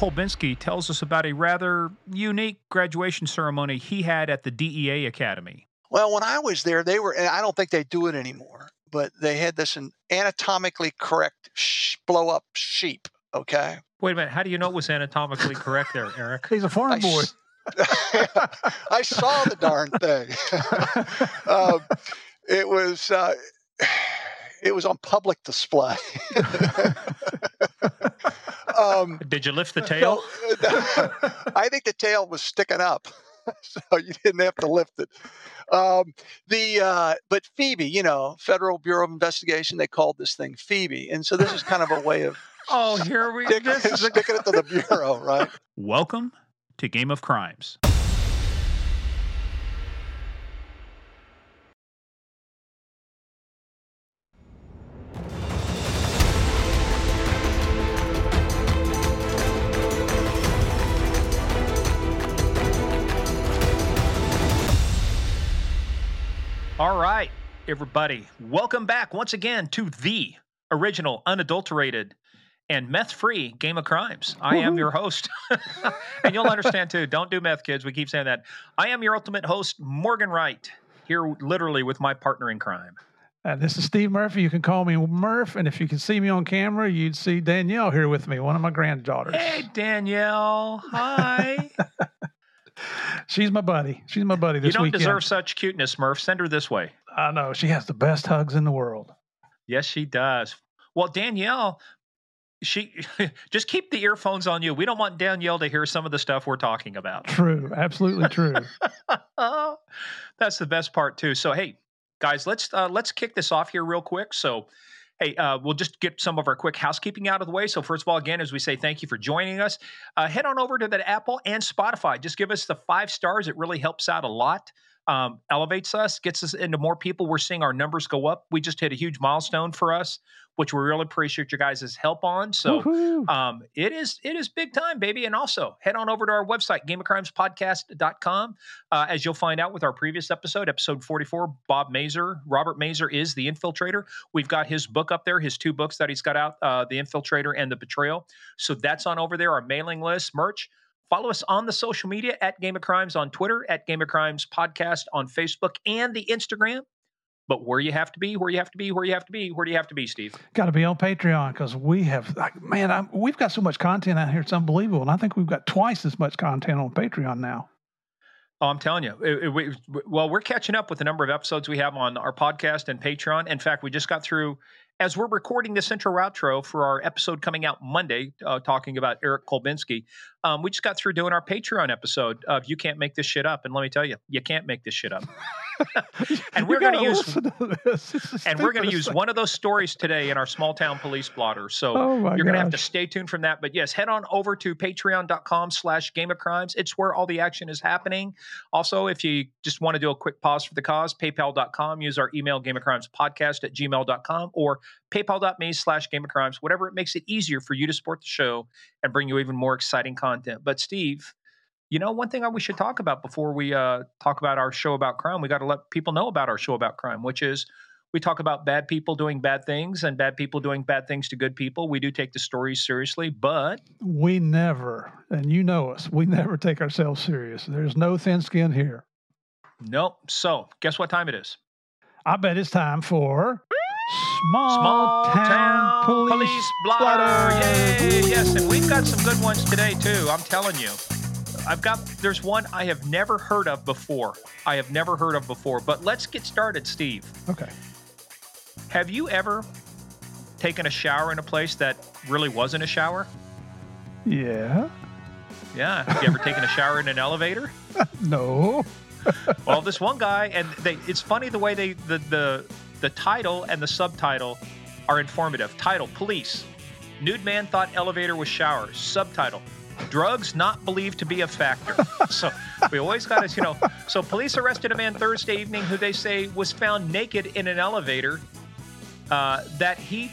Kolbinski tells us about a rather unique graduation ceremony he had at the DEA Academy. Well, when I was there, and I don't think they do it anymore, but they had this anatomically correct blow-up sheep, okay? Wait a minute. How do you know it was anatomically correct there, Eric? He's a farm boy. I saw the darn thing. It was on public display. Did you lift the tail? I think the tail was sticking up, so you didn't have to lift it. But Phoebe, Federal Bureau of Investigation, they called this thing Phoebe, and so this is kind of a way of sticking it to the bureau, right? Welcome to Game of Crimes. All right, everybody. Welcome back once again to the original, unadulterated, and meth-free Game of Crimes. I am your host. And you'll understand, too. Don't do meth, kids. We keep saying that. I am your ultimate host, Morgan Wright, here literally with my partner in crime. This is Steve Murphy. You can call me Murph. And if you can see me on camera, you'd see Danielle here with me, one of my granddaughters. Hey, Danielle. Hi. She's my buddy. She's my buddy this weekend. You don't deserve such cuteness, Murph. Send her this way. I know. She has the best hugs in the world. Yes, she does. Well, Danielle, she just keep the earphones on you. We don't want Danielle to hear some of the stuff we're talking about. True. Absolutely true. That's the best part, too. So, hey, guys, let's kick this off here real quick. So, hey, we'll just get some of our quick housekeeping out of the way. So first of all, again, as we say, thank you for joining us. Head on over to the Apple and Spotify. Just give us the 5 stars. It really helps out a lot. Elevates us, gets us into more people. We're seeing our numbers go up. We just hit a huge milestone for us, which we really appreciate your guys' help on. So it is big time, baby. And also head on over to our website, gameofcrimespodcast.com. As you'll find out with our previous episode 44, Robert Mazer is the Infiltrator. We've got his book up there, his 2 books that he's got out, The Infiltrator and The Betrayal. So that's on over there, our mailing list, merch. Follow us on the social media at Game of Crimes on Twitter, at Game of Crimes Podcast on Facebook and the Instagram. But where you have to be, where do you have to be, Steve? Got to be on Patreon because we have, we've got so much content out here. It's unbelievable. And I think we've got twice as much content on Patreon now. Oh, I'm telling you. We're catching up with the number of episodes we have on our podcast and Patreon. In fact, we just got through, as we're recording this intro outro for our episode coming out Monday, talking about Eric Kolbinski, we just got through doing our Patreon episode of You Can't Make This Shit Up. And let me tell you, you can't make this shit up. And we're going to use one of those stories today in our small town police blotter. So you're going to have to stay tuned from that. But yes, head on over to patreon.com/Game of Crimes. It's where all the action is happening. Also, if you just want to do a quick pause for the cause, paypal.com, use our email, gameofcrimespodcast@gmail.com, or paypal.me/Game of Crimes, whatever it makes it easier for you to support the show and bring you even more exciting content. But Steve, one thing we should talk about before we talk about our show about crime, we got to let people know about our show about crime, which is we talk about bad people doing bad things and bad people doing bad things to good people. We do take the stories seriously, but we never, and you know us, we never take ourselves serious. There's no thin skin here. Nope. So guess what time it is? I bet it's time for Small Town Police Blotter. Yay! Yes, and we've got some good ones today, too. I'm telling you. There's one I have never heard of before. But let's get started, Steve. Okay. Have you ever taken a shower in a place that really wasn't a shower? Yeah. Yeah. Have you ever taken a shower in an elevator? No. Well, this one guy, and it's funny the way the title and the subtitle are informative. Title, Police. Nude man thought elevator was shower. Subtitle, drugs not believed to be a factor. So we always got to, so police arrested a man Thursday evening who they say was found naked in an elevator that he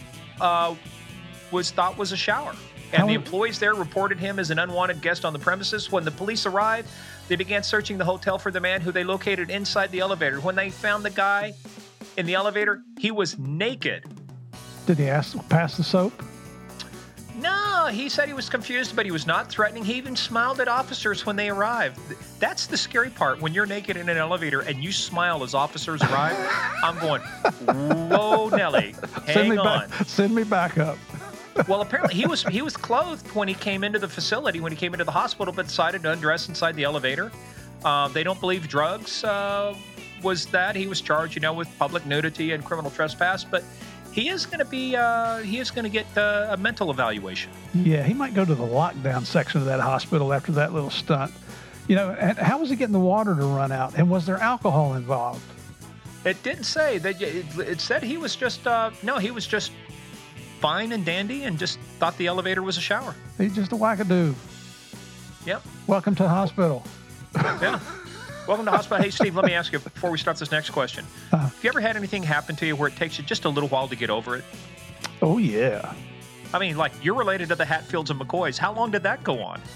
was thought was a shower. And the employees there reported him as an unwanted guest on the premises. When the police arrived, they began searching the hotel for the man who they located inside the elevator. When they found the guy in the elevator, he was naked. Did he pass the soap? No. No, he said he was confused, but he was not threatening. He even smiled at officers when they arrived. That's the scary part. When you're naked in an elevator and you smile as officers arrive, I'm going, whoa, Nelly, hang on. Send me back up. Well, apparently he was clothed when he came into the facility, when he came into the hospital, but decided to undress inside the elevator. They don't believe drugs was that. He was charged, with public nudity and criminal trespass, but he is going to get a mental evaluation. Yeah, he might go to the lockdown section of that hospital after that little stunt. And how was he getting the water to run out? And was there alcohol involved? It didn't say that. It said he was just he was just fine and dandy and just thought the elevator was a shower. He's just a wackadoo. Yep. Welcome to the hospital. Yeah. Welcome to the hospital. Hey, Steve, let me ask you before we start this next question. Have you ever had anything happen to you where it takes you just a little while to get over it? Oh, yeah. I mean, like, you're related to the Hatfields and McCoys. How long did that go on?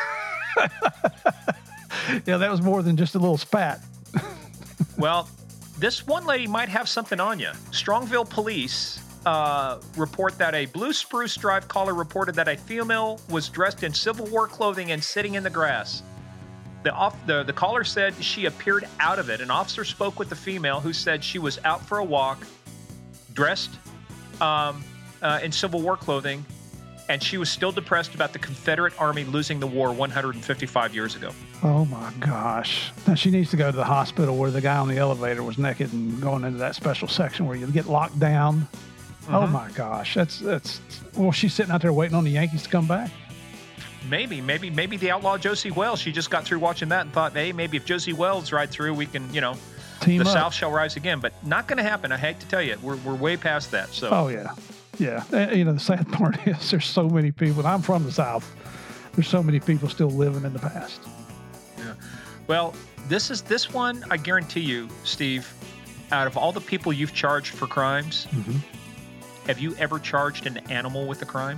Yeah, that was more than just a little spat. Well, this one lady might have something on you. Strongville police report that a Blue Spruce Drive caller reported that a female was dressed in Civil War clothing and sitting in the grass. The caller said she appeared out of it. An officer spoke with the female who said she was out for a walk, dressed in Civil War clothing, and she was still depressed about the Confederate Army losing the war 155 years ago. Oh, my gosh. Now, she needs to go to the hospital where the guy on the elevator was naked and going into that special section where you get locked down. Mm-hmm. Oh, my gosh. Well, she's sitting out there waiting on the Yankees to come back. Maybe the outlaw Josie Wells. She just got through watching that and thought, hey, maybe if Josie Wells ride through, we can, team the up. South shall rise again. But not going to happen. I hate to tell you, we're way past that. So. Oh yeah. The sad part is there's so many people. And I'm from the South. There's so many people still living in the past. Yeah. Well, this one. I guarantee you, Steve. Out of all the people you've charged for crimes, mm-hmm. Have you ever charged an animal with a crime?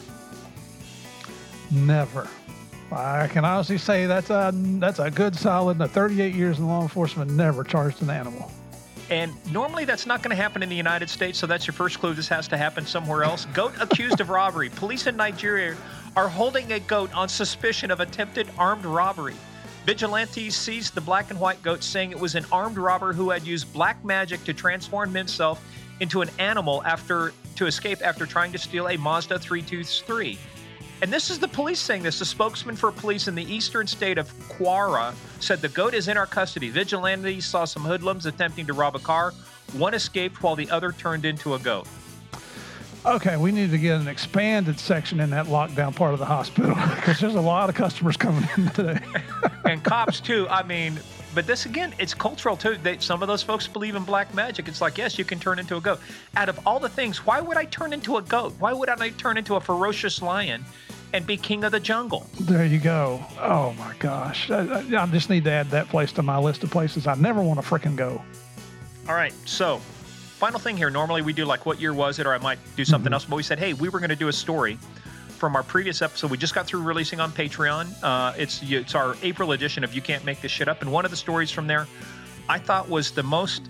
Never. I can honestly say that's a good solid 38 years in law enforcement, never charged an animal. And normally that's not going to happen in the United States, so that's your first clue. This has to happen somewhere else. Goat accused of robbery. Police in Nigeria are holding a goat on suspicion of attempted armed robbery. Vigilantes seized the black and white goat, saying it was an armed robber who had used black magic to transform himself into an animal to escape after trying to steal a Mazda 323. And this is the police saying this. The spokesman for police in the eastern state of Kwara said the goat is in our custody. Vigilantes saw some hoodlums attempting to rob a car. One escaped while the other turned into a goat. Okay, we need to get an expanded section in that lockdown part of the hospital because there's a lot of customers coming in today. And cops too. I mean, but this again, it's cultural too. Some of those folks believe in black magic. It's like, yes, you can turn into a goat. Out of all the things, why would I turn into a goat? Why would I turn into a ferocious lion and be king of the jungle? There you go. Oh my gosh. I just need to add that place to my list of places I never want to frickin' go. All right. So final thing here. Normally we do like, what year was it? Or I might do something mm-hmm. else. But we said, hey, we were going to do a story from our previous episode. We just got through releasing on Patreon. It's our April edition of You Can't Make This Shit Up. And one of the stories from there I thought was the most,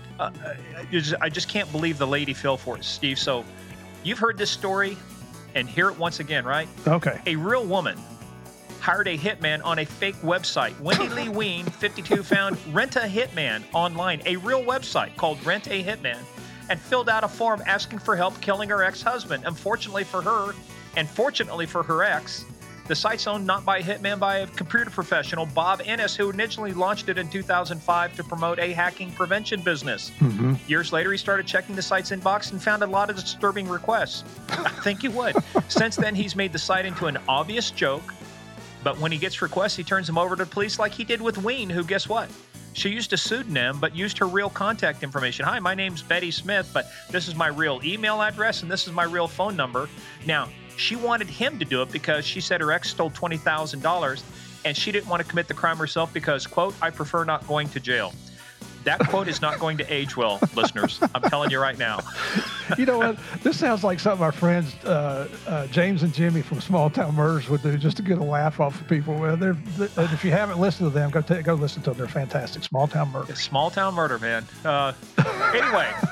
I just can't believe the lady fell for it, Steve. So you've heard this story and hear it once again, right? Okay. A real woman hired a hitman on a fake website. Wendy Lee Ween, 52, found Rent a Hitman online, a real website called Rent a Hitman, and filled out a form asking for help killing her ex-husband. Unfortunately for her, and fortunately for her ex, the site's owned not by a hitman, by a computer professional, Bob Ennis, who initially launched it in 2005 to promote a hacking prevention business. Mm-hmm. Years later, he started checking the site's inbox and found a lot of disturbing requests. I think you would. Since then, he's made the site into an obvious joke, but when he gets requests, he turns them over to the police like he did with Ween, who, guess what? She used a pseudonym, but used her real contact information. Hi, my name's Betty Smith, but this is my real email address, and this is my real phone number. Now, she wanted him to do it because she said her ex stole $20,000, and she didn't want to commit the crime herself because, quote, I prefer not going to jail. That quote is not going to age well, listeners. I'm telling you right now. You know what? This sounds like something our friends James and Jimmy from Small Town Murders would do just to get a laugh off of people. Well, if you haven't listened to them, go listen to them. They're fantastic. Small Town Murder. Small Town Murder, man. Anyway,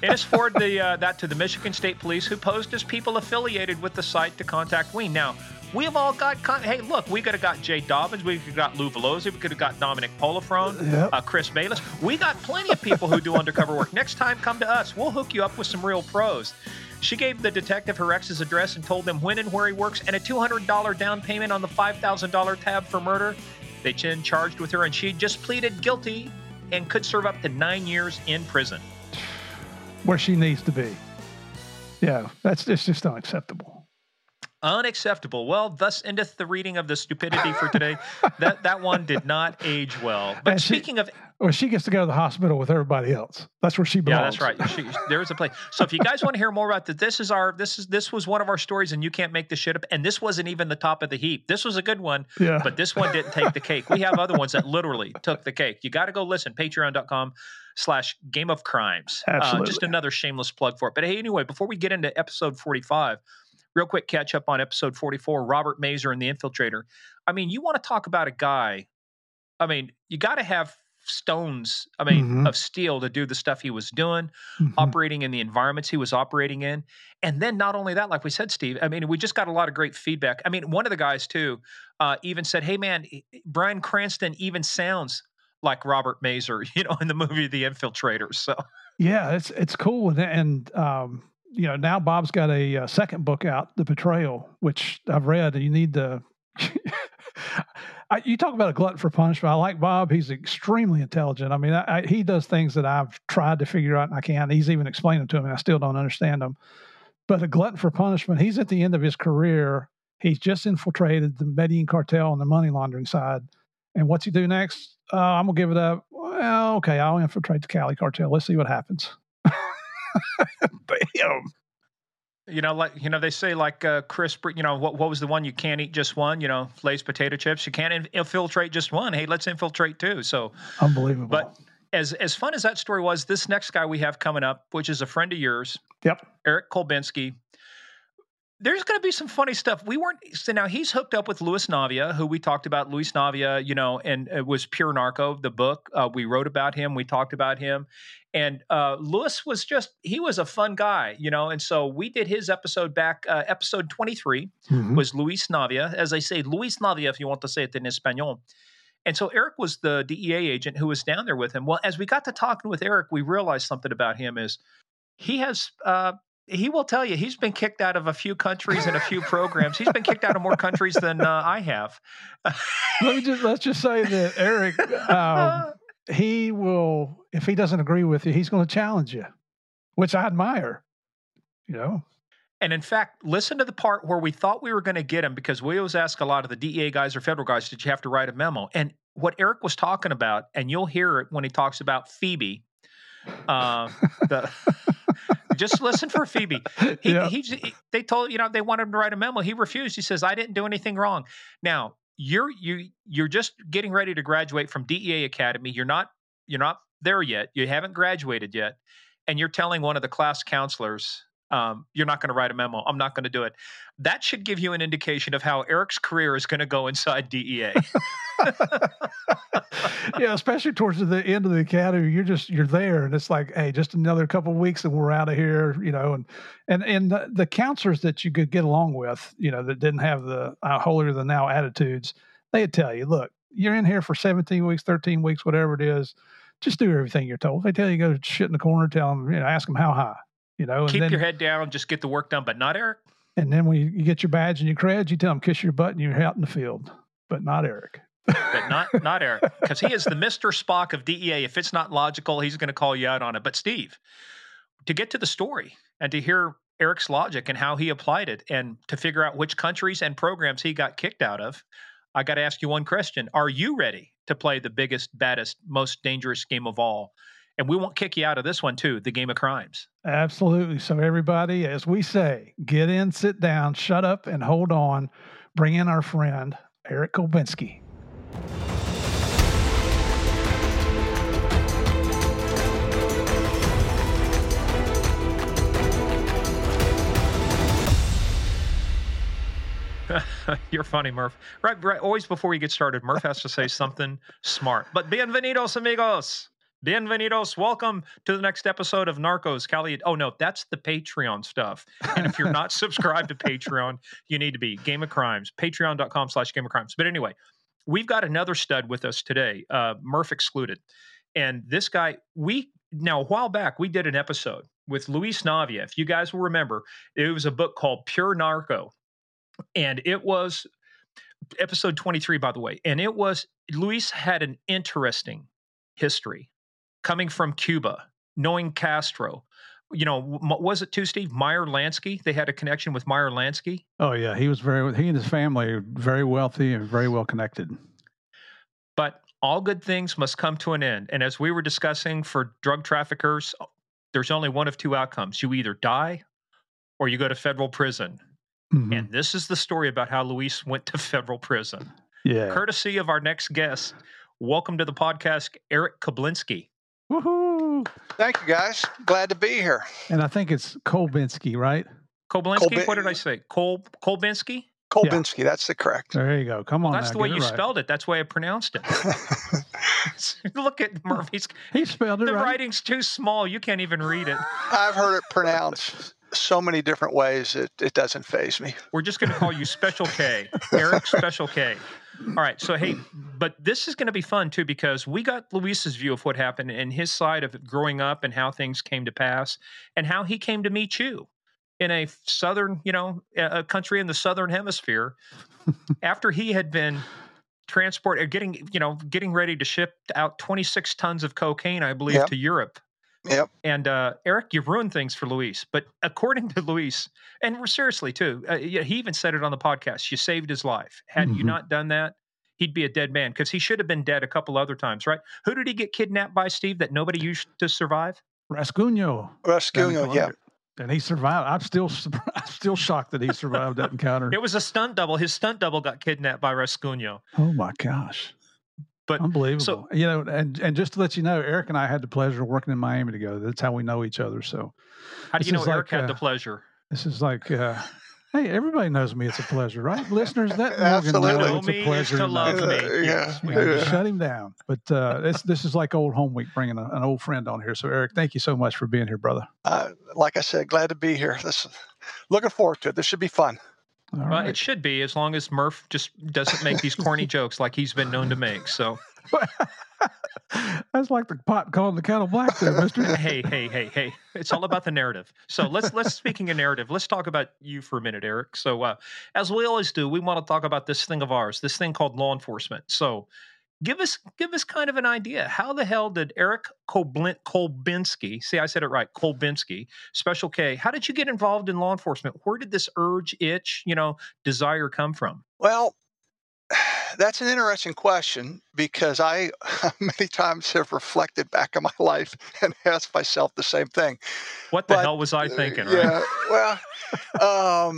Innes forwarded that to the Michigan State Police, who posed as people affiliated with the site to contact Ween. Now, we have all got, hey, look, we could have got Jay Dobbins, we could have got Lou Velosi, we could have got Dominic Polifrone, Chris Bayless. We got plenty of people who do undercover work. Next time, come to us. We'll hook you up with some real pros. She gave the detective her ex's address and told them when and where he works and a $200 down payment on the $5,000 tab for murder. They then charged with her, and she just pleaded guilty and could serve up to 9 years in prison. Where she needs to be. Yeah, it's just unacceptable. Unacceptable. Well, thus endeth the reading of the stupidity for today. That one did not age well. But speaking of... Well, she gets to go to the hospital with everybody else. That's where she belongs. Yeah, that's right. There's a place. So if you guys want to hear more about that, this was one of our stories, and you can't make this shit up. And this wasn't even the top of the heap. This was a good one, but this one didn't take the cake. We have other ones that literally took the cake. You got to go listen. Patreon.com/Game of Crimes. Absolutely. Just another shameless plug for it. But hey, anyway, before we get into episode 45, real quick catch up on episode 44, Robert Mazer and the Infiltrator. I mean, you want to talk about a guy. I mean, you got to have stones, of steel to do the stuff he was doing, operating in the environments he was operating in. And then not only that, like we said, Steve, I mean, we just got a lot of great feedback. I mean, one of the guys too, even said, hey man, Bryan Cranston even sounds like Robert Mazer, in the movie, The Infiltrator. So yeah, it's cool. And now Bob's got a second book out, The Betrayal, which I've read, and you need to, you talk about a glutton for punishment. I like Bob. He's extremely intelligent. I mean, he does things that I've tried to figure out and I can't. He's even explained them to me, and I still don't understand them. But a glutton for punishment, he's at the end of his career. He's just infiltrated the Medellin cartel on the money laundering side. And what's he do next? I'm going to give it up. Well, okay, I'll infiltrate the Cali cartel. Let's see what happens. Bam. They say Chris, what was the one? You can't eat just one, Lay's potato chips. You can't infiltrate just one. Hey, let's infiltrate two. So unbelievable. But as fun as that story was, this next guy we have coming up, which is a friend of yours. Yep. Eric Kolbinski. There's going to be some funny stuff. Now he's hooked up with Luis Navia, who we talked about. Luis Navia, and it was Pure Narco, the book. We wrote about him. We talked about him. And Luis was he was a fun guy, and so we did his episode back, episode 23 was Luis Navia. As I say, Luis Navia, if you want to say it in Espanol. And so Eric was the DEA agent who was down there with him. Well, as we got to talking with Eric, we realized something about him is he has he will tell you he's been kicked out of a few countries and a few programs. He's been kicked out of more countries than I have. Let's just say that Eric, he will, if he doesn't agree with you, he's going to challenge you, which I admire, And in fact, listen to the part where we thought we were going to get him, because we always ask a lot of the DEA guys or federal guys, did you have to write a memo? And what Eric was talking about, and you'll hear it when he talks about Phoebe, just listen for Phoebe. They told they wanted him to write a memo. He refused. He says, "I didn't do anything wrong." Now you're just getting ready to graduate from DEA Academy. You're not there yet. You haven't graduated yet, and you're telling one of the class counselors, "You're not going to write a memo. I'm not going to do it." That should give you an indication of how Eric's career is going to go inside DEA. Yeah, especially towards the end of the academy, you're there, and it's like, hey, just another couple of weeks and we're out of here, and the counselors that you could get along with, that didn't have the holier than thou attitudes, they'd tell you, look, you're in here for 17 weeks, 13 weeks, whatever it is, just do everything you're told. They tell you go shit in the corner, tell them, ask them how high, and keep your head down, just get the work done, but not Eric. And then when you get your badge and your creds, you tell them kiss your butt and you're out in the field, but not Eric. But not Eric, because he is the Mr. Spock of DEA. If it's not logical, he's going to call you out on it. But Steve, to get to the story and to hear Eric's logic and how he applied it, and to figure out which countries and programs he got kicked out of, I got to ask you one question. Are you ready to play the biggest, baddest, most dangerous game of all? And we won't kick you out of this one too, the Game of Crimes. Absolutely. So everybody, as we say, get in, sit down, shut up, and hold on. Bring in our friend, Eric Kolbinski. You're funny, Murph. Right. Always before we get started, Murph has to say something smart. But bienvenidos, amigos. Bienvenidos. Welcome to the next episode of Narcos. Cali. Oh, no, that's the Patreon stuff. And if you're not subscribed to Patreon, you need to be. Game of Crimes, patreon.com/Game of Crimes. But anyway, we've got another stud with us today, Murph excluded. And this guy, now a while back, we did an episode with Luis Navia. If you guys will remember, it was a book called Pure Narco. And it was episode 23, by the way. And it was, Luis had an interesting history coming from Cuba, knowing Castro. You know, was it too, Steve? Meyer Lansky? They had a connection with Meyer Lansky? Oh, yeah. He and his family are very wealthy and very well connected. But all good things must come to an end. And as we were discussing, for drug traffickers, there's only one of two outcomes. You either die or you go to federal prison. Mm-hmm. And this is the story about how Luis went to federal prison. Yeah. Courtesy of our next guest. Welcome to the podcast, Eric Koblinski. Woohoo! Thank you, guys. Glad to be here. And I think it's Kolbinski, right? Koblinski? What did I say? Kolbinski? Kolbinski, yeah. That's the correct. There you go. Come on. That's now, the way you right. spelled it. That's the way I pronounced it. Look at Murphy's. He spelled it the right. The writing's too small. You can't even read it. I've heard it pronounced so many different ways, it doesn't faze me. We're just going to call you Special K. Eric Special K. All right. So, hey, but this is going to be fun, too, because we got Luis's view of what happened and his side of it growing up and how things came to pass and how he came to meet you in a southern, a country in the southern hemisphere after he had been transported, getting ready to ship out 26 tons of cocaine, I believe, to Europe. Yep. And Eric, you've ruined things for Luis. But according to Luis, and seriously too, he even said it on the podcast, you saved his life. Had you not done that, he'd be a dead man because he should have been dead a couple other times, right? Who did he get kidnapped by, Steve, that nobody used to survive? Rasguño, yeah. And he survived. I'm still shocked that he survived that encounter. It was a stunt double. His stunt double got kidnapped by Rasguño. Oh my gosh. But unbelievable. So, and just to let you know, Eric and I had the pleasure of working in Miami together. That's how we know each other. So how do you know Eric had the pleasure? This is like, hey, everybody knows me. It's a pleasure, right? Listeners, that absolutely Morgan knows it's a pleasure to love me. Yes, shut him down. But this is like old home week, bringing an old friend on here. So Eric, thank you so much for being here, brother. Like I said, glad to be here. Looking forward to it. This should be fun. Well, right. It should be, as long as Murph just doesn't make these corny jokes like he's been known to make. So that's like the pot calling the kettle black there, mister. Hey. It's all about the narrative. So let's speaking of narrative, let's talk about you for a minute, Eric. So as we always do, we want to talk about this thing of ours, this thing called law enforcement. So give us kind of an idea. How the hell did Eric Kolbinski, see, I said it right, Kolbinski, Special K, how did you get involved in law enforcement? Where did this urge, itch, desire come from? Well, that's an interesting question because I many times have reflected back on my life and asked myself the same thing. What the hell was I thinking, right? Yeah, well,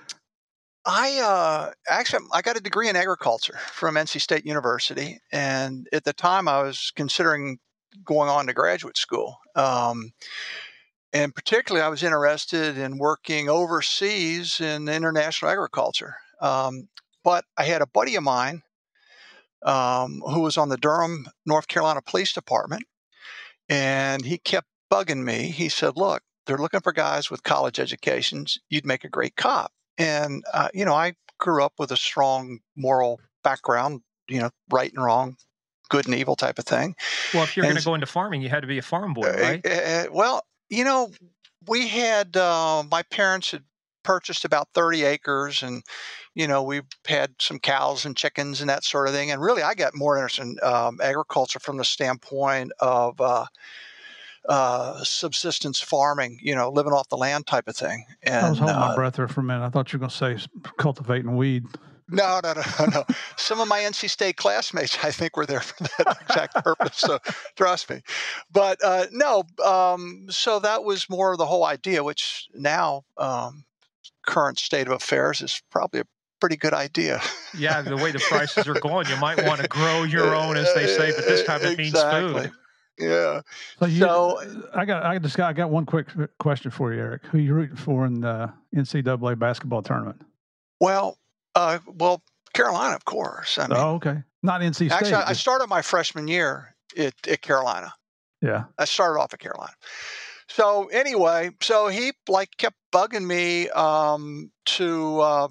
I got a degree in agriculture from NC State University, and at the time I was considering going on to graduate school. And particularly I was interested in working overseas in international agriculture. But I had a buddy of mine who was on the Durham, North Carolina Police Department, and he kept bugging me. He said, look, they're looking for guys with college educations. You'd make a great cop. And, I grew up with a strong moral background, right and wrong, good and evil type of thing. Well, if you're going to go into farming, you had to be a farm boy, right? Well, we had, my parents had purchased about 30 acres and, we had some cows and chickens and that sort of thing. And really, I got more interested in agriculture from the standpoint of subsistence farming, living off the land type of thing. And I was holding my breath there for a minute. I thought you were going to say cultivating weed. No. Some of my NC State classmates, I think, were there for that exact purpose. So trust me. But no, so that was more of the whole idea, which now, current state of affairs, is probably a pretty good idea. Yeah, the way the prices are going, you might want to grow your own, as they say, but this time it means food. Yeah. I got one quick question for you, Eric. Who are you rooting for in the NCAA basketball tournament? Well, Carolina, of course. Okay. Not NC State. Actually, I started my freshman year at Carolina. Yeah. I started off at Carolina. So anyway, so he kept bugging me to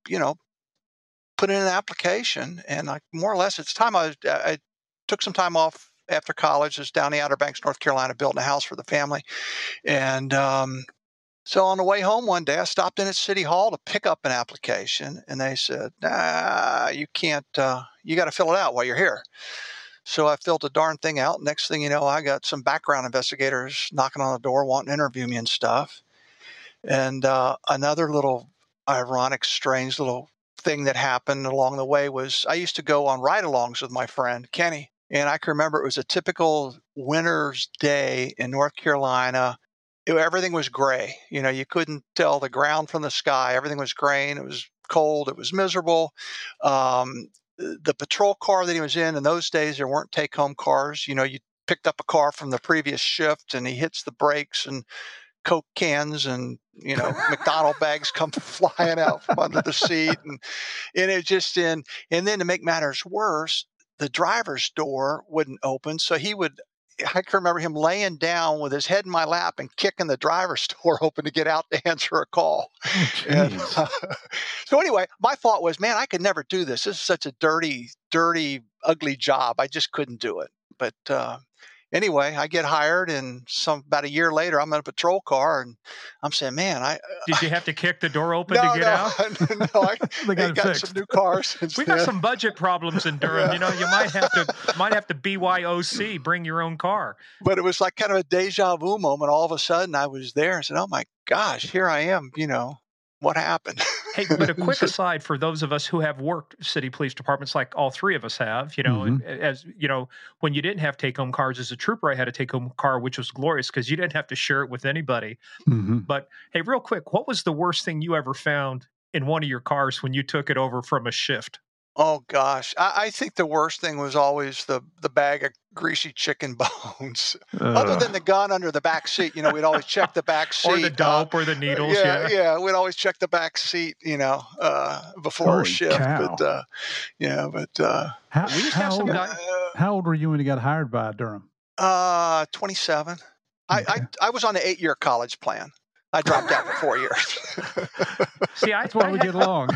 put in an application, and more or less it's time. I took some time off after college. I was down in the Outer Banks, North Carolina, building a house for the family, and so on the way home one day, I stopped in at City Hall to pick up an application, and they said, "Nah, you can't. You got to fill it out while you're here." So I filled the darn thing out. Next thing you know, I got some background investigators knocking on the door wanting to interview me and stuff. And another little ironic, strange little thing that happened along the way was I used to go on ride-alongs with my friend Kenny. And I can remember it was a typical winter's day in North Carolina. Everything was gray. You couldn't tell the ground from the sky. Everything was gray, and it was cold. It was miserable. The patrol car that he was in those days, there weren't take-home cars. You picked up a car from the previous shift, and he hits the brakes, and Coke cans and McDonald bags come flying out from under the seat, and it just and then to make matters worse, the driver's door wouldn't open, so I can remember him laying down with his head in my lap and kicking the driver's door open to get out to answer a call. Oh, So anyway, my thought was, man, I could never do this. This is such a dirty, ugly job. I just couldn't do it. But anyway, I get hired, and about a year later, I'm in a patrol car, and I'm saying, man, Did you have to kick the door open to get out? No, I got some new cars. We got some budget problems in Durham. Yeah. You might have to BYOC, bring your own car. But it was like kind of a deja vu moment. All of a sudden, I was there and said, "Oh my gosh, here I am." What happened? Hey, but a quick aside for those of us who have worked city police departments, like all three of us have, as when you didn't have take-home cars as a trooper, I had a take-home car, which was glorious because you didn't have to share it with anybody. Mm-hmm. But hey, real quick, what was the worst thing you ever found in one of your cars when you took it over from a shift? Oh gosh, I think the worst thing was always the bag of greasy chicken bones. Other than the gun under the back seat, we'd always check the back seat, or the dope, or the needles. Yeah, we'd always check the back seat, before a shift. Cow. But We used to have some guy. How old were you when you got hired by Durham? 27. Okay. I was on the 8-year college plan. I dropped out for 4 years. See, That's why we get along.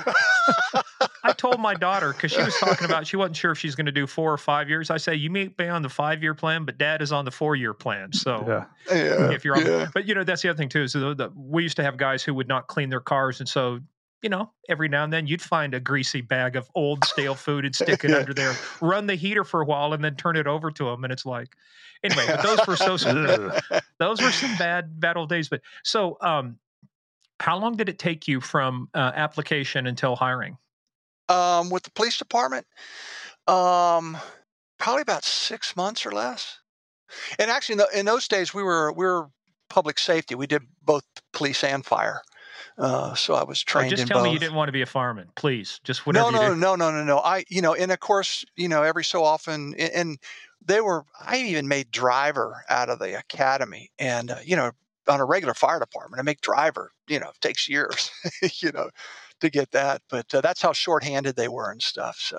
I told my daughter, because she was talking about she wasn't sure if she's going to do 4 or 5 years. I say, you may be on the 5-year plan, but Dad is on the 4-year plan. So if you're on, but that's the other thing too. Is we used to have guys who would not clean their cars, and so every now and then you'd find a greasy bag of old stale food and stick it under there, run the heater for a while, and then turn it over to them, and it's like, anyway. But those were some bad old days. But so, how long did it take you from application until hiring? With the police department, probably about 6 months or less. And actually, in those days, we were public safety. We did both police and fire. So I was trained in both. Just tell me you didn't want to be a fireman, please. Just whatever you did. No. And of course, every so often, and I even made driver out of the academy, and on a regular fire department, to make driver, takes years, to get that. But that's how shorthanded they were and stuff. So,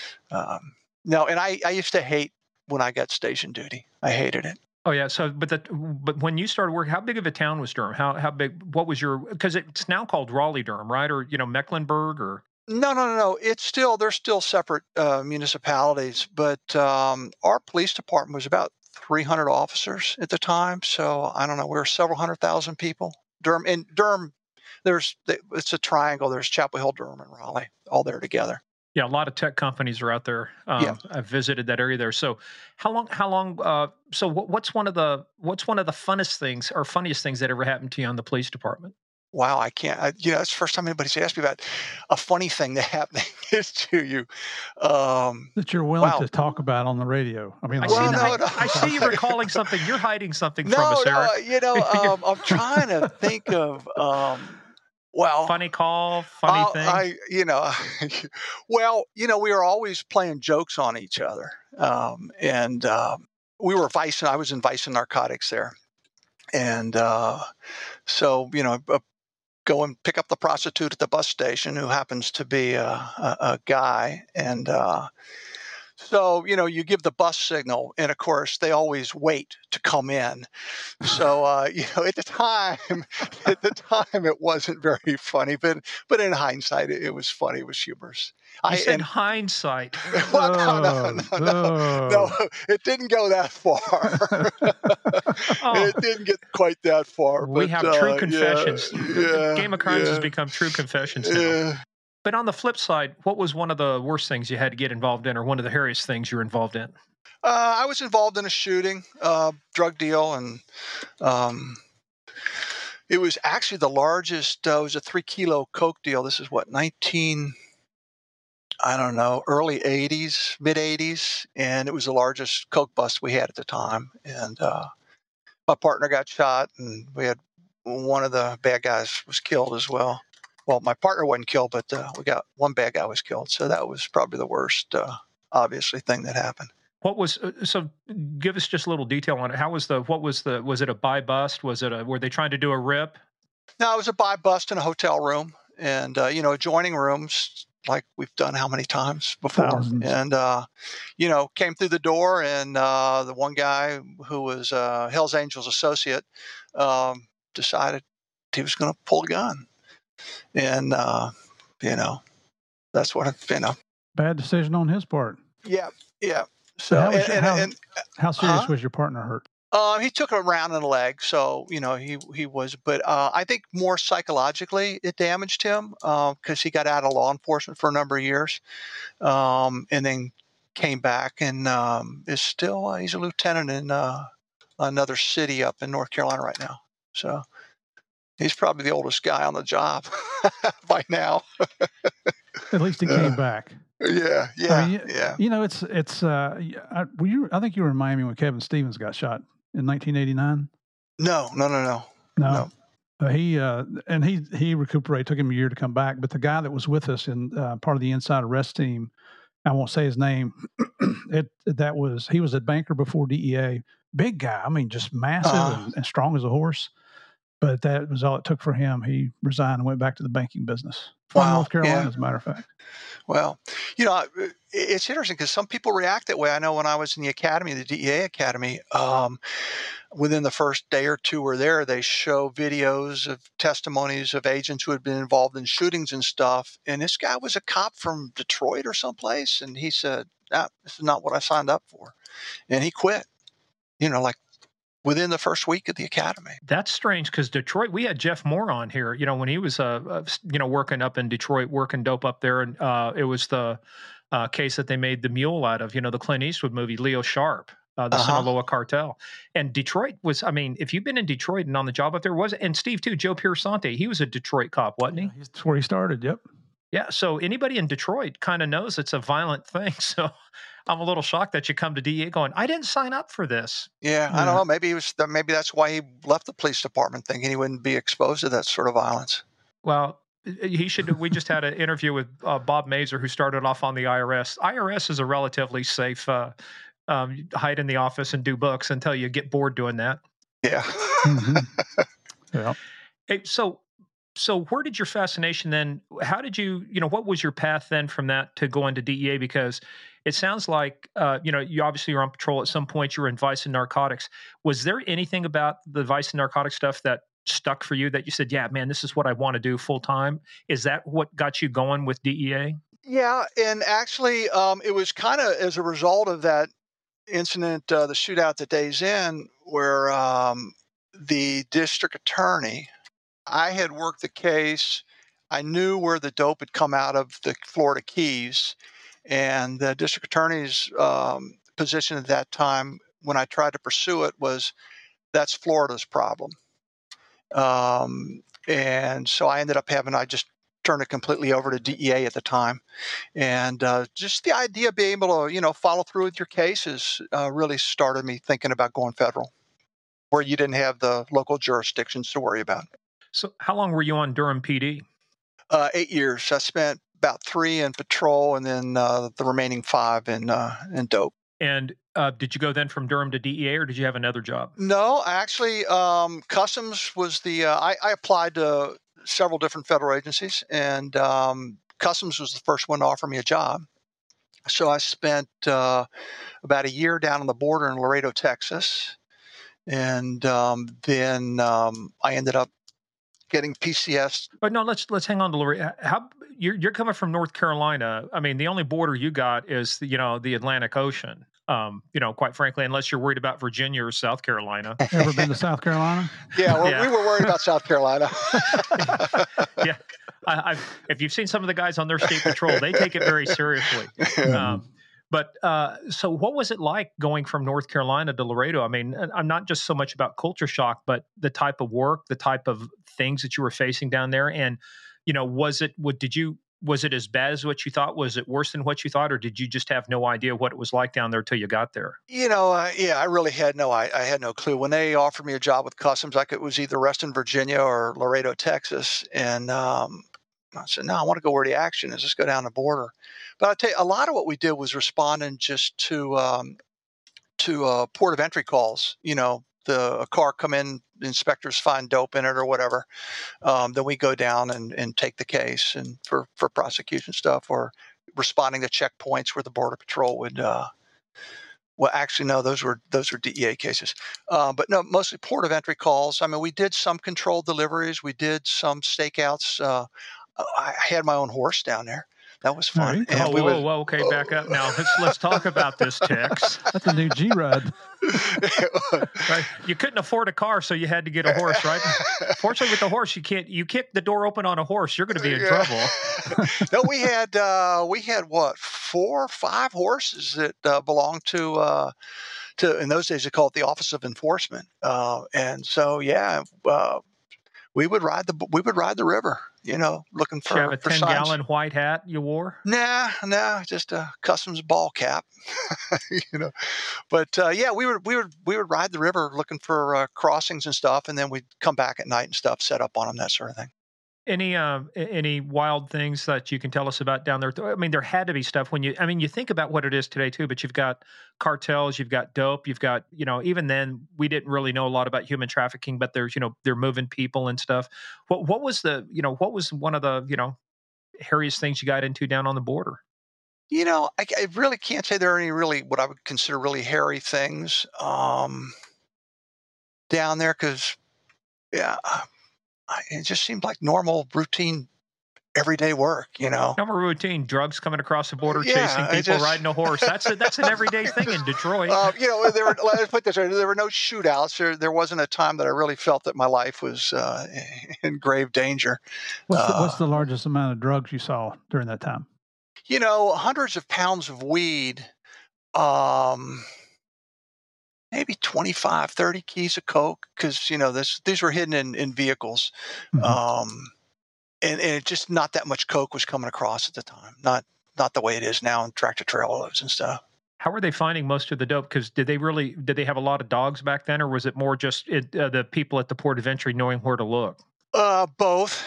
no, and I used to hate when I got station duty. I hated it. Oh yeah. So, but when you started work, how big of a town was Durham? How big? What was because it's now called Raleigh Durham, right? Or Mecklenburg or? No. They're still separate municipalities, but our police department was about 300 officers at the time. So I don't know, we were several 100,000 people. Durham, it's a triangle. There's Chapel Hill, Durham, and Raleigh, all there together. Yeah, a lot of tech companies are out there. I've visited that area there. So how long? So what's one of the funnest things or funniest things that ever happened to you on the police department? Wow, I can't. It's the first time anybody's asked me about a funny thing that happened to you. That you're willing to talk about on the radio. I mean, I see you recalling something. You're hiding something from us, Eric. I'm trying to think of. Funny call, funny thing. We were always playing jokes on each other, and we were Vice. I was in Vice and Narcotics there, and so go and pick up the prostitute at the bus station who happens to be a guy, and So, you give the bus signal, and of course, they always wait to come in. So, at the time, it wasn't very funny, but in hindsight, it was funny. It was humorous. You said hindsight. Well, no, it didn't go that far. It didn't get quite that far. We but, have true confessions. Yeah, Game of Crimes has become true confessions now. Yeah. But on the flip side, what was one of the worst things you had to get involved in, or one of the hairiest things you were involved in? I was involved in a shooting, drug deal, and it was actually the largest. It was a 3-kilo coke deal. This is what, early 80s, mid 80s, and it was the largest coke bust we had at the time. And my partner got shot, and we had one of the bad guys was killed as well. Well, my partner wasn't killed, but we got one bad guy was killed. So that was probably the worst, obviously, thing that happened. What was so? Give us just a little detail on it. Was it a buy bust? Were they trying to do a rip? No, it was a buy bust in a hotel room, and adjoining rooms like we've done how many times before. Thousands. And came through the door, and the one guy who was Hell's Angels associate decided he was going to pull a gun. And, that's what, Bad decision on his part. Yeah. So, how serious was your partner hurt? He took a round in the leg. So, he was, but I think more psychologically it damaged him because he got out of law enforcement for a number of years and then came back and is still, he's a lieutenant in another city up in North Carolina right now. So, he's probably the oldest guy on the job by now. At least he came back. Yeah. I mean, it's. I think you were in Miami when Kevin Stevens got shot in 1989. No. He recuperated. Took him a year to come back. But the guy that was with us in part of the inside arrest team, I won't say his name. He was a banker before DEA. Big guy. I mean, just massive and strong as a horse. But that was all it took for him. He resigned and went back to the banking business. From North Carolina, as a matter of fact. Well, it's interesting because some people react that way. I know when I was in the academy, the DEA academy, within the first day or two we're there, they show videos of testimonies of agents who had been involved in shootings and stuff. And this guy was a cop from Detroit or someplace. And he said, this is not what I signed up for. And he quit, within the first week of the academy. That's strange because Detroit, we had Jeff Moore on here, when he was, working up in Detroit, working dope up there. And it was the case that they made the mule out of, the Clint Eastwood movie, Leo Sharp, the Sinaloa cartel. And Detroit was, if you've been in Detroit and on the job up there, and Steve too, Joe Piersante, he was a Detroit cop, wasn't he? That's where he started, yep. Yeah, so anybody in Detroit kind of knows it's a violent thing. So I'm a little shocked that you come to DEA going, I didn't sign up for this. Yeah, I don't know. Maybe that's why he left the police department, thinking he wouldn't be exposed to that sort of violence. Well, he should. We just had an interview with Bob Mazer, who started off on the IRS. IRS is a relatively safe hide in the office and do books until you get bored doing that. Yeah. Mm-hmm. Yeah. Hey, so where did your fascination then, how did you, what was your path then from that to go into DEA? Because it sounds like, you obviously were on patrol at some point, you were in vice and narcotics. Was there anything about the vice and narcotics stuff that stuck for you that you said, yeah, man, this is what I want to do full time? Is that what got you going with DEA? Yeah. And actually, it was kind of as a result of that incident, the shootout at Days Inn, where the district attorney, I had worked the case. I knew where the dope had come out of the Florida Keys, and the district attorney's position at that time, when I tried to pursue it, was that's Florida's problem. And so I ended up I just turned it completely over to DEA at the time, and just the idea of being able to follow through with your cases really started me thinking about going federal, where you didn't have the local jurisdictions to worry about. So how long were you on Durham PD? 8 years. I spent about 3 in patrol and then the remaining 5 in dope. And did you go then from Durham to DEA, or did you have another job? No, actually, Customs was I applied to several different federal agencies, and Customs was the first one to offer me a job. So I spent about a year down on the border in Laredo, Texas. And then I ended up getting PCS. But no, let's hang on to Lori. How you're coming from North Carolina? I mean, the only border you got is the Atlantic Ocean. Quite frankly, unless you're worried about Virginia or South Carolina. Ever been to South Carolina? Yeah, well, we were worried about South Carolina. Yeah, if you've seen some of the guys on their state patrol, they take it very seriously. So what was it like going from North Carolina to Laredo? I mean, I'm not just so much about culture shock, but the type of work, the type of things that you were facing down there. And, was it as bad as what you thought? Was it worse than what you thought? Or did you just have no idea what it was like down there till you got there? I really had I had no clue. When they offered me a job with Customs, like it was either Reston, Virginia or Laredo, Texas. And I said, no, I want to go where the action is. Let's go down the border. But I'll tell you, a lot of what we did was responding just to port of entry calls. A car come in, the inspectors find dope in it or whatever. Then we go down and take the case and for prosecution stuff, or responding to checkpoints where the Border Patrol would. Well, actually, no, those were DEA cases. But no, mostly port of entry calls. I mean, we did some controlled deliveries. We did some stakeouts. I had my own horse down there. That was fun. Right. Whoa, okay, back up now. Let's talk about this, Tex. That's a new G-Rod. Right? You couldn't afford a car, so you had to get a horse, right? Fortunately, with the horse, you can't. You kick the door open on a horse, you're going to be in trouble. No, we had what, 4 or 5 horses that belonged to in those days they called it the Office of Enforcement, and so we would ride the river, looking for. Did you have a for 10-gallon white hat you wore? Nah, just a Customs ball cap, But we would ride the river looking for crossings and stuff, and then we'd come back at night and stuff, set up on them, that sort of thing. Any wild things that you can tell us about down there? I mean, there had to be stuff you think about what it is today too, but you've got cartels, you've got dope, you've got, even then we didn't really know a lot about human trafficking, but there's, they're moving people and stuff. What was what was one of the, hairiest things you got into down on the border? I really can't say there are any really what I would consider really hairy things down there, because it just seemed like normal, routine, everyday work. Normal routine, drugs coming across the border, chasing people, riding a horse. That's an everyday thing in Detroit. Let's put this way, there were no shootouts. There wasn't a time that I really felt that my life was in grave danger. What's the largest amount of drugs you saw during that time? Hundreds of pounds of weed, maybe 25, 30 keys of coke, because, these were hidden in vehicles. Mm-hmm. And it just not that much coke was coming across at the time. Not the way it is now in tractor trailer loads and stuff. How were they finding most of the dope? Because did they have a lot of dogs back then, or was it more just the people at the port of entry knowing where to look? Both.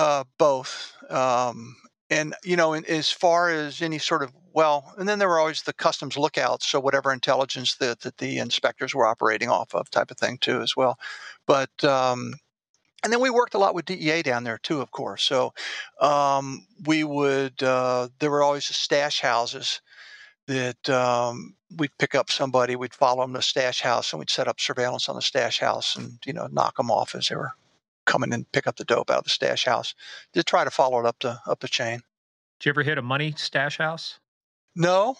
And, as far as any sort of, and then there were always the customs lookouts. So whatever intelligence that the inspectors were operating off of, type of thing too, as well. But, and then we worked a lot with DEA down there too, of course. So, we would, there were always the stash houses that, we'd pick up somebody, we'd follow them to the stash house, and we'd set up surveillance on the stash house and, knock them off as they were coming and pick up the dope out of the stash house to try to follow it up the chain. Did you ever hit a money stash house? No.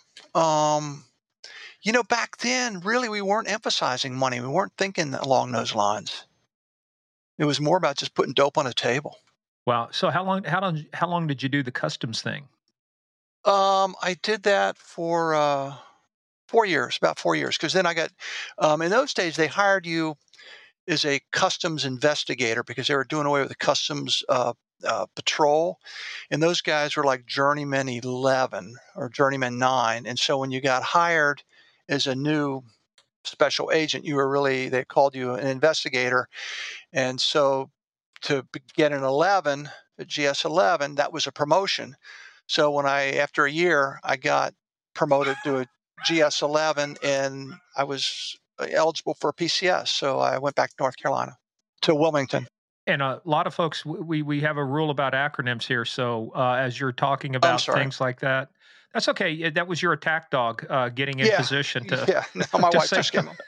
Back then, really, we weren't emphasizing money. We weren't thinking along those lines. It was more about just putting dope on a table. Wow. So how long did you do the customs thing? I did that for 4 years, about 4 years, because then I got, in those days, they hired you as a customs investigator because they were doing away with the customs patrol. And those guys were like Journeyman 11 or Journeyman 9. And so when you got hired as a new special agent, they called you an investigator. And so to get an 11, a GS 11, that was a promotion. So when after a year, I got promoted to a GS 11 and I was eligible for a PCS. So I went back to North Carolina, to Wilmington. And a lot of folks, we have a rule about acronyms here. So as you're talking about things like that, That's okay. That was your attack dog getting in position to. Yeah, no, my wife say, just came home.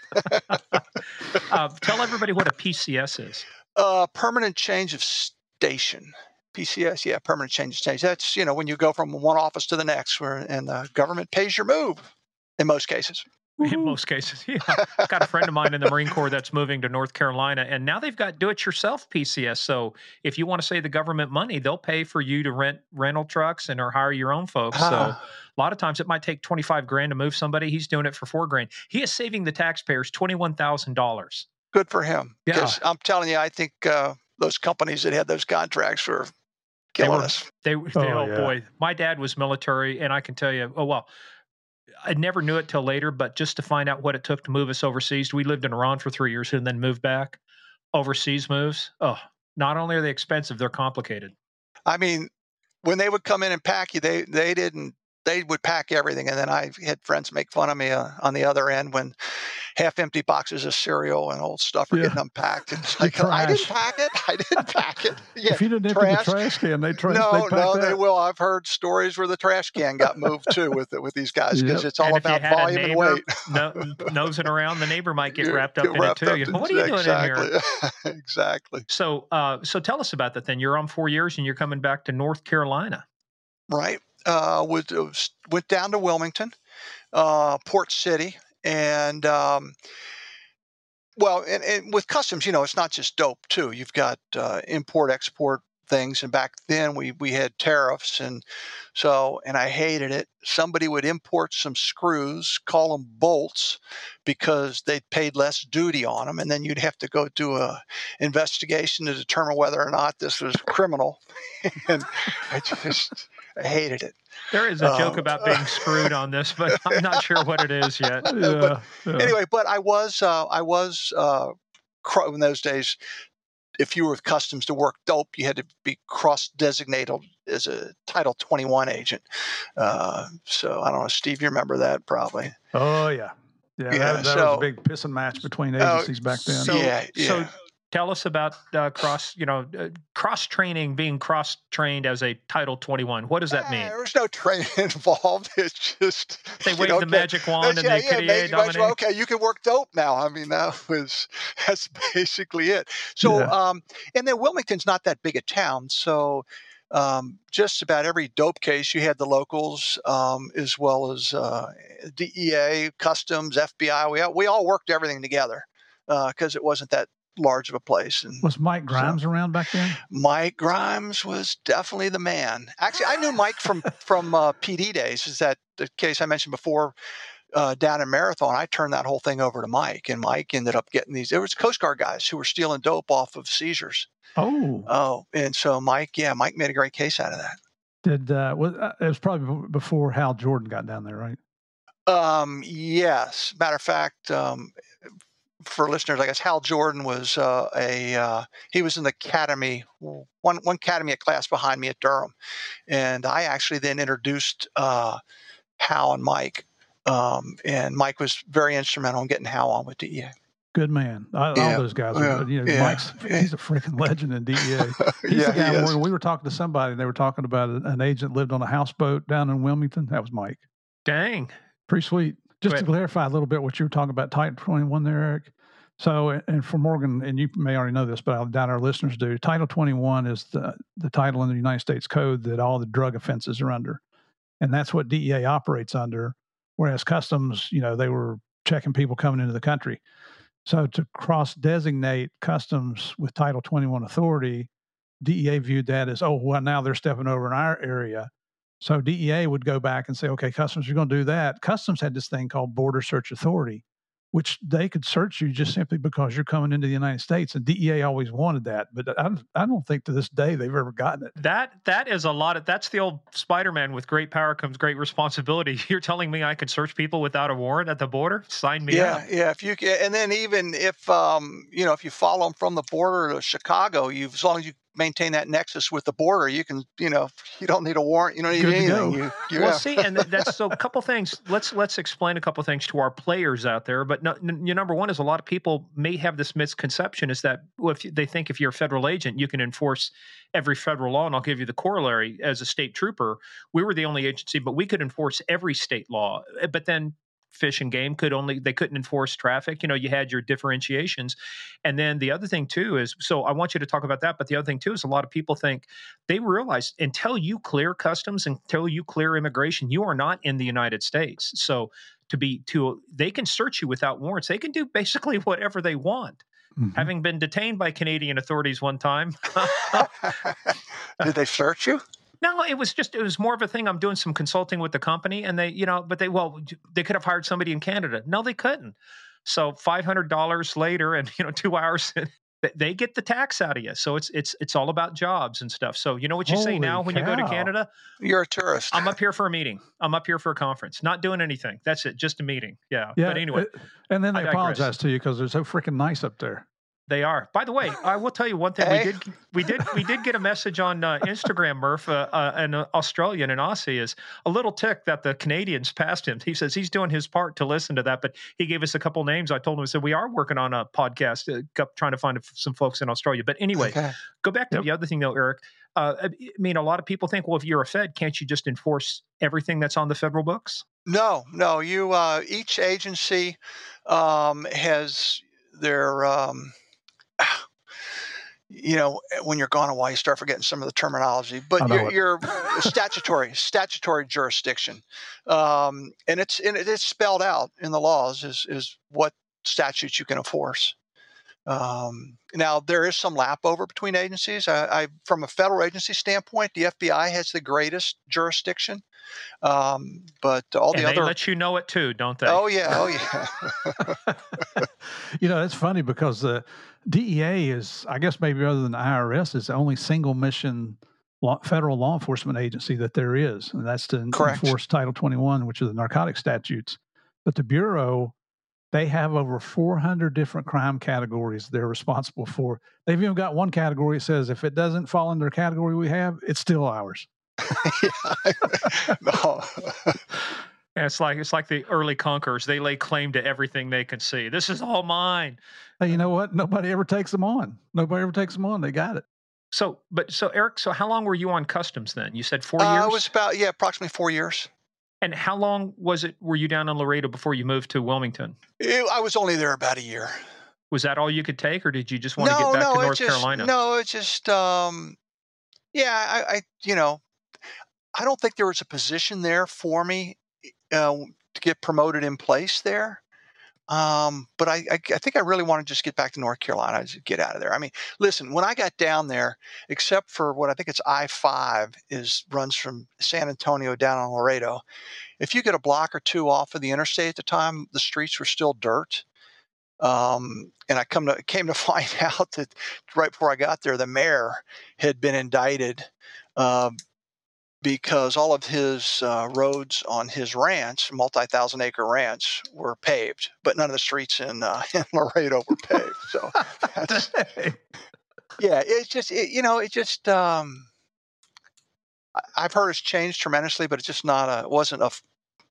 Tell everybody what a PCS is. Permanent change of station. PCS, yeah, permanent change of station. That's, when you go from one office to the next, and the government pays your move in most cases. In most cases, yeah. Got a friend of mine in the Marine Corps that's moving to North Carolina, and now they've got do-it-yourself PCS. So if you want to save the government money, they'll pay for you to rent rental trucks or hire your own folks. So a lot of times it might take $25,000 to move somebody. He's doing it for $4,000. He is saving the taxpayers $21,000. Good for him. Yeah. Because I'm telling you, I think those companies that had those contracts were killing us. Boy, my dad was military, and I can tell you, I never knew it till later, but just to find out what it took to move us overseas. We lived in Iran for 3 years and then moved back. Overseas moves, not only are they expensive, they're complicated. I mean, when they would come in and pack you, they would pack everything. And then I had friends make fun of me on the other end when half-empty boxes of cereal and old stuff are getting unpacked. It's like, I didn't pack it. Yeah, if you didn't empty the trash can, they will. I've heard stories where the trash can got moved too with these guys because it's all about volume and weight. Nosing around, the neighbor might get wrapped up in it too. What are you doing in here? Exactly. So tell us about that then. You're on 4 years and you're coming back to North Carolina. Right. Went down to Wilmington, Port City, and and with customs, it's not just dope too. You've got import export things, and back then we had tariffs, and I hated it. Somebody would import some screws, call them bolts, because they'd paid less duty on them, and then you'd have to go do a investigation to determine whether or not this was criminal. And I hated it. There is a joke about being screwed on this, but I'm not sure what it is yet. Anyway, but I was in those days. If you were with customs to work dope, you had to be cross-designated as a Title 21 agent. So I don't know, Steve, you remember that probably? Oh yeah. That was a big pissing match between agencies back then. So tell us about cross-training, being cross-trained as a Title 21. What does that mean? There's no training involved. It's just they wave the magic wand and they create dominate. Okay, you can work dope now. I mean, that's basically it. So, and then Wilmington's not that big a town, so just about every dope case you had the locals, as well as DEA, Customs, FBI. We all worked everything together because it wasn't that large of a place. And was Mike Grimes around back then? Mike Grimes was definitely the man. Actually, I knew Mike from PD days. Is that the case I mentioned before? Down in Marathon, I turned that whole thing over to Mike, and Mike ended up getting these. There was Coast Guard guys who were stealing dope off of seizures. And so Mike made a great case out of that. It was probably before Hal Jordan got down there, right? Yes. Matter of fact, for listeners, I guess Hal Jordan was he was in the academy, one academy class behind me at Durham, and I actually then introduced Hal and Mike, and Mike was very instrumental in getting Hal on with DEA. Good man. All those guys. Mike's he's a freaking legend in DEA. He's the guy. We were talking to somebody, and they were talking about an agent lived on a houseboat down in Wilmington. That was Mike. Dang, pretty sweet. Just to clarify a little bit what you were talking about, Title 21 there, Eric. So, and for Morgan, and you may already know this, but I'll doubt our listeners do, Title 21 is the title in the United States Code that all the drug offenses are under. And that's what DEA operates under, whereas Customs, they were checking people coming into the country. So to cross-designate Customs with Title 21 authority, DEA viewed that as, now they're stepping over in our area. So DEA would go back and say, okay, Customs, you're going to do that. Customs had this thing called Border Search Authority, which they could search you just simply because you're coming into the United States. And DEA always wanted that. But I don't think to this day they've ever gotten it. That is a lot that's the old Spider-Man, with great power comes great responsibility. You're telling me I could search people without a warrant at the border? Sign me up. Yeah. If you can, and then even if you follow them from the border to Chicago, as long as you maintain that nexus with the border, you can, you don't need a warrant. You don't need anything. Well, see, and that's so. A couple things. Let's explain a couple things to our players out there. But number one is a lot of people may have this misconception is that if they think if you're a federal agent, you can enforce every federal law. And I'll give you the corollary. As a state trooper, we were the only agency, but we could enforce every state law. But then Fish and Game they couldn't enforce traffic. You had your differentiations. And then the other thing too is, so I want you to talk about that. But the other thing too is a lot of people think they realize until you clear customs, until you clear immigration, you are not in the United States. So they can search you without warrants. They can do basically whatever they want. Mm-hmm. Having been detained by Canadian authorities one time. Did they search you? No, it was more of a thing. I'm doing some consulting with the company and they could have hired somebody in Canada. No, they couldn't. So $500 later and, 2 hours, they get the tax out of you. So it's all about jobs and stuff. So you know what you say now when you go to Canada? You're a tourist. I'm up here for a meeting. I'm up here for a conference, not doing anything. That's it. Just a meeting. Yeah. But anyway. And then they apologize to you because they're so freaking nice up there. They are. By the way, I will tell you one thing. Hey. We did get a message on Instagram, Murph, an Australian, an Aussie, is a little ticked that the Canadians passed him. He says he's doing his part to listen to that, but he gave us a couple names. I told him, I said, we are working on a podcast, trying to find some folks in Australia. But anyway, Go back to the other thing though, Eric. A lot of people think, well, if you're a Fed, can't you just enforce everything that's on the federal books? No. You each agency has their when you're gone a while, you start forgetting some of the terminology, but you're statutory jurisdiction. And it's spelled out in the laws is what statutes you can enforce. Now there is some lap over between agencies. From a federal agency standpoint, the FBI has the greatest jurisdiction. But all the other, they let you know it too, don't they? Oh yeah. It's funny because the DEA is, I guess maybe other than the IRS, is the only single mission federal law enforcement agency that there is, and that's to enforce Title 21, which are the narcotic statutes. But the Bureau, they have over 400 different crime categories they're responsible for. They've even got one category that says if it doesn't fall under the category we have, it's still ours. No. It's like the early conquerors. They lay claim to everything they can see. This is all mine. Hey, you know what? Nobody ever takes them on. They got it. So Eric, how long were you on customs then? You said 4 years? It was approximately 4 years. And how long were you down in Laredo before you moved to Wilmington? I was only there about a year. Was that all you could take, or did you just want to get back to North Carolina? No, it's just, I don't think there was a position there for me to get promoted in place there. But I think I really want to just get back to North Carolina to get out of there. I mean, listen, when I got down there, except for what I think it's I-5 runs from San Antonio down on Laredo. If you get a block or two off of the interstate at the time, the streets were still dirt. And I came to find out that right before I got there, the mayor had been indicted because all of his roads on his ranch, multi-thousand acre ranch, were paved, but none of the streets in Laredo were paved. So, I've heard it's changed tremendously, but it's just wasn't a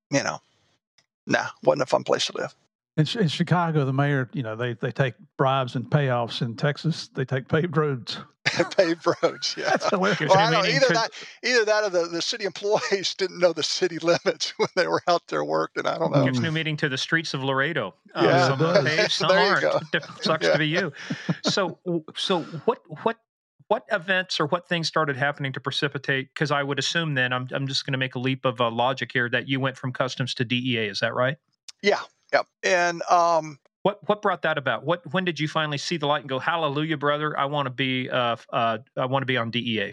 fun place to live. In Chicago, the mayor, they take bribes and payoffs. In Texas, they take paved roads. Paved roads, yeah. Well, either that or the city employees didn't know the city limits when they were out there working. I don't know. Gives new meaning to the streets of Laredo. Yeah, some are paved, some aren't. Sucks to be you. So what events or what things started happening to precipitate? Because I would assume then, I'm just going to make a leap of logic here, that you went from customs to DEA. Is that right? Yeah. Yep. And what brought that about? When did you finally see the light and go, hallelujah, brother, I want to be on DEA?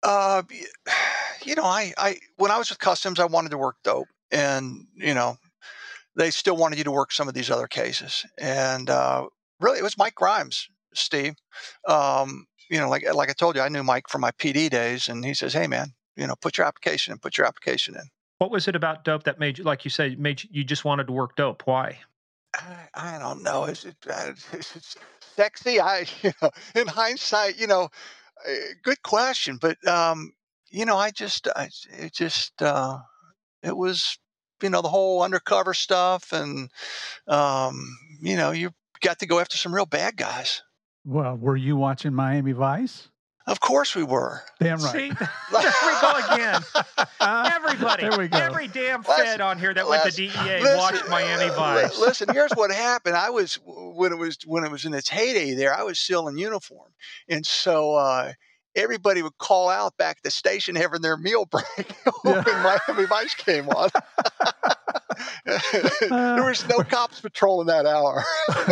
When I was with customs, I wanted to work dope, and they still wanted you to work some of these other cases. And really, it was Mike Grimes, Steve. Like I told you, I knew Mike from my PD days, and he says, "Hey, man, put your application in." What was it about dope that made you, like you said, you just wanted to work dope? Why? I don't know. It's sexy. In hindsight, Good question, but it was the whole undercover stuff, and you got to go after some real bad guys. Well, were you watching Miami Vice? Of course we were. Damn right. See, there we go again. Everybody, There we go. every damn Fed on here that went to DEA watched Miami Vice. Listen, here's what happened. I was when it was in its heyday there. I was still in uniform, and so everybody would call out back at the station having their meal break when Miami Vice came on. There was no cops patrolling that hour.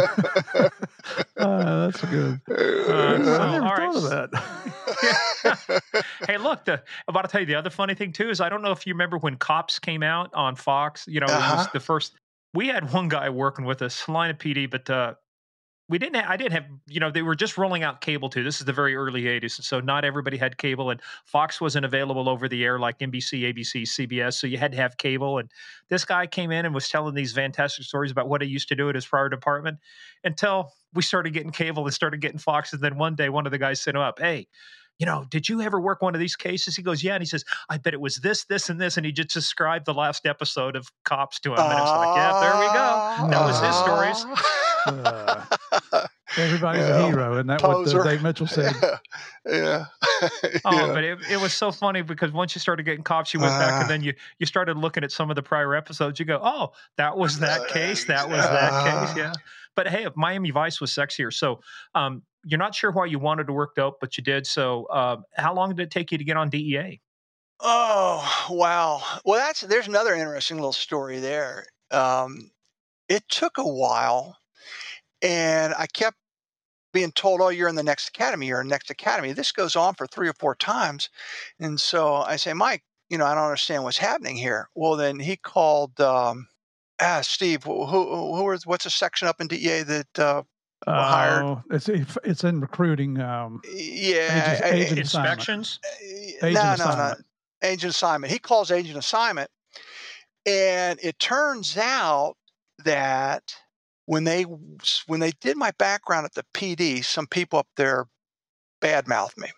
That's good. I never thought of that. Hey, look, I'm about to tell you the other funny thing too is I don't know if you remember when Cops came out on Fox. It was the first. We had one guy working with us, Salina PD, but we didn't. I didn't have. They were just rolling out cable too. This is the very early '80s, so not everybody had cable, and Fox wasn't available over the air like NBC, ABC, CBS. So you had to have cable. And this guy came in and was telling these fantastic stories about what he used to do at his prior department, until we started getting cable and started getting Fox. And then one day, one of the guys sent him up, "Hey, did you ever work one of these cases?" He goes, "Yeah." And he says, "I bet it was this, this, and this." And he just described the last episode of Cops to him. And it's like, yeah, there we go. That was his stories. Everybody's a hero, isn't that what Dave Mitchell said? Yeah. Oh, but it was so funny because once you started getting Cops, you went back and then you started looking at some of the prior episodes. You go, "Oh, that was that case. That was that case." Yeah. But hey, Miami Vice was sexier. So you're not sure why you wanted to work dope, but you did. So how long did it take you to get on DEA? Oh, wow. Well, there's another interesting little story there. It took a while, and I kept being told, "Oh, you're in the next academy. You're in the next academy." This goes on for 3 or 4 times. And so I say, "Mike, I don't understand what's happening here." Well, then he called, Steve, what's a section up in DEA that hired? It's in recruiting. Yeah. Agent Inspections? No. Agent assignment. He calls agent assignment. And it turns out that when they did my background at the PD, some people up there badmouthed me.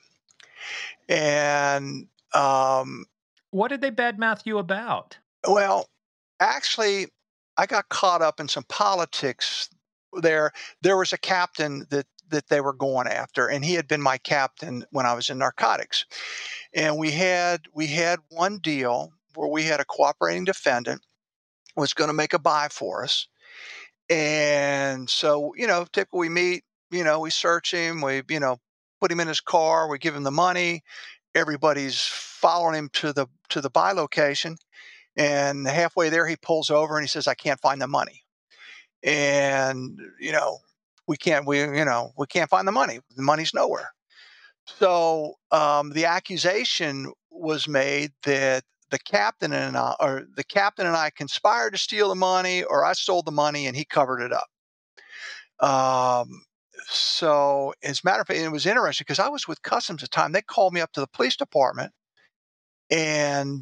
And what did they badmouth you about? Well, actually, I got caught up in some politics there. There was a captain that they were going after, and he had been my captain when I was in narcotics. And we had one deal where we had a cooperating defendant was going to make a buy for us. And so, typically we meet, we search him, we, put him in his car, we give him the money. Everybody's following him to the buy location. And halfway there, he pulls over and he says, "I can't find the money." And, we can't find the money. The money's nowhere. So the accusation was made that the captain and I conspired to steal the money, or I stole the money and he covered it up. So as a matter of fact, it was interesting because I was with Customs at the time. They called me up to the police department, and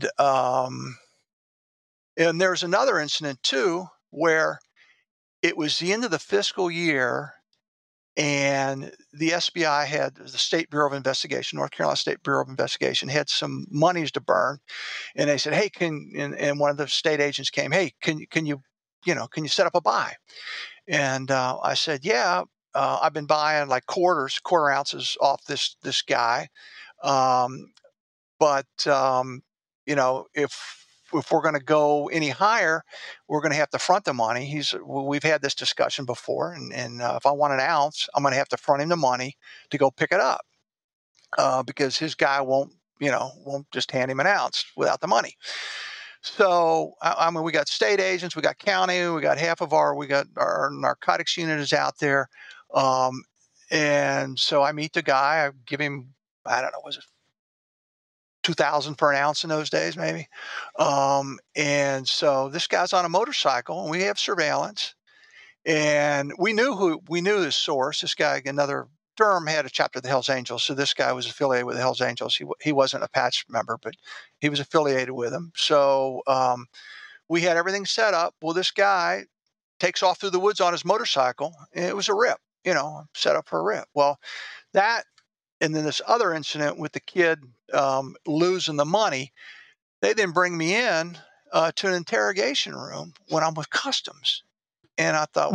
there's another incident too where it was the end of the fiscal year, and the SBI had the State Bureau of Investigation, North Carolina State Bureau of Investigation, had some monies to burn, and they said, "Hey, and one of the state agents came, "Hey, can you set up a buy?" And I said, "Yeah, I've been buying like quarter ounces off this guy, but if we're going to go any higher, we're going to have to front the money." We've had this discussion before, and if I want an ounce, I'm going to have to front him the money to go pick it up, because his guy won't just hand him an ounce without the money. So, I mean, we got state agents, we got county, we got our narcotics unit is out there. And so I meet the guy, I give him, I don't know, was it $2,000 for an ounce in those days, maybe. And so this guy's on a motorcycle, and we have surveillance, and we knew his source. This guy, another Durham, had a chapter of the Hells Angels, so this guy was affiliated with the Hells Angels. He wasn't a patch member, but he was affiliated with them. So we had everything set up. Well, this guy takes off through the woods on his motorcycle, and it was a rip, set up for a rip. Well, that and then this other incident with the kid losing the money, they then bring me in to an interrogation room when I'm with Customs. And I thought,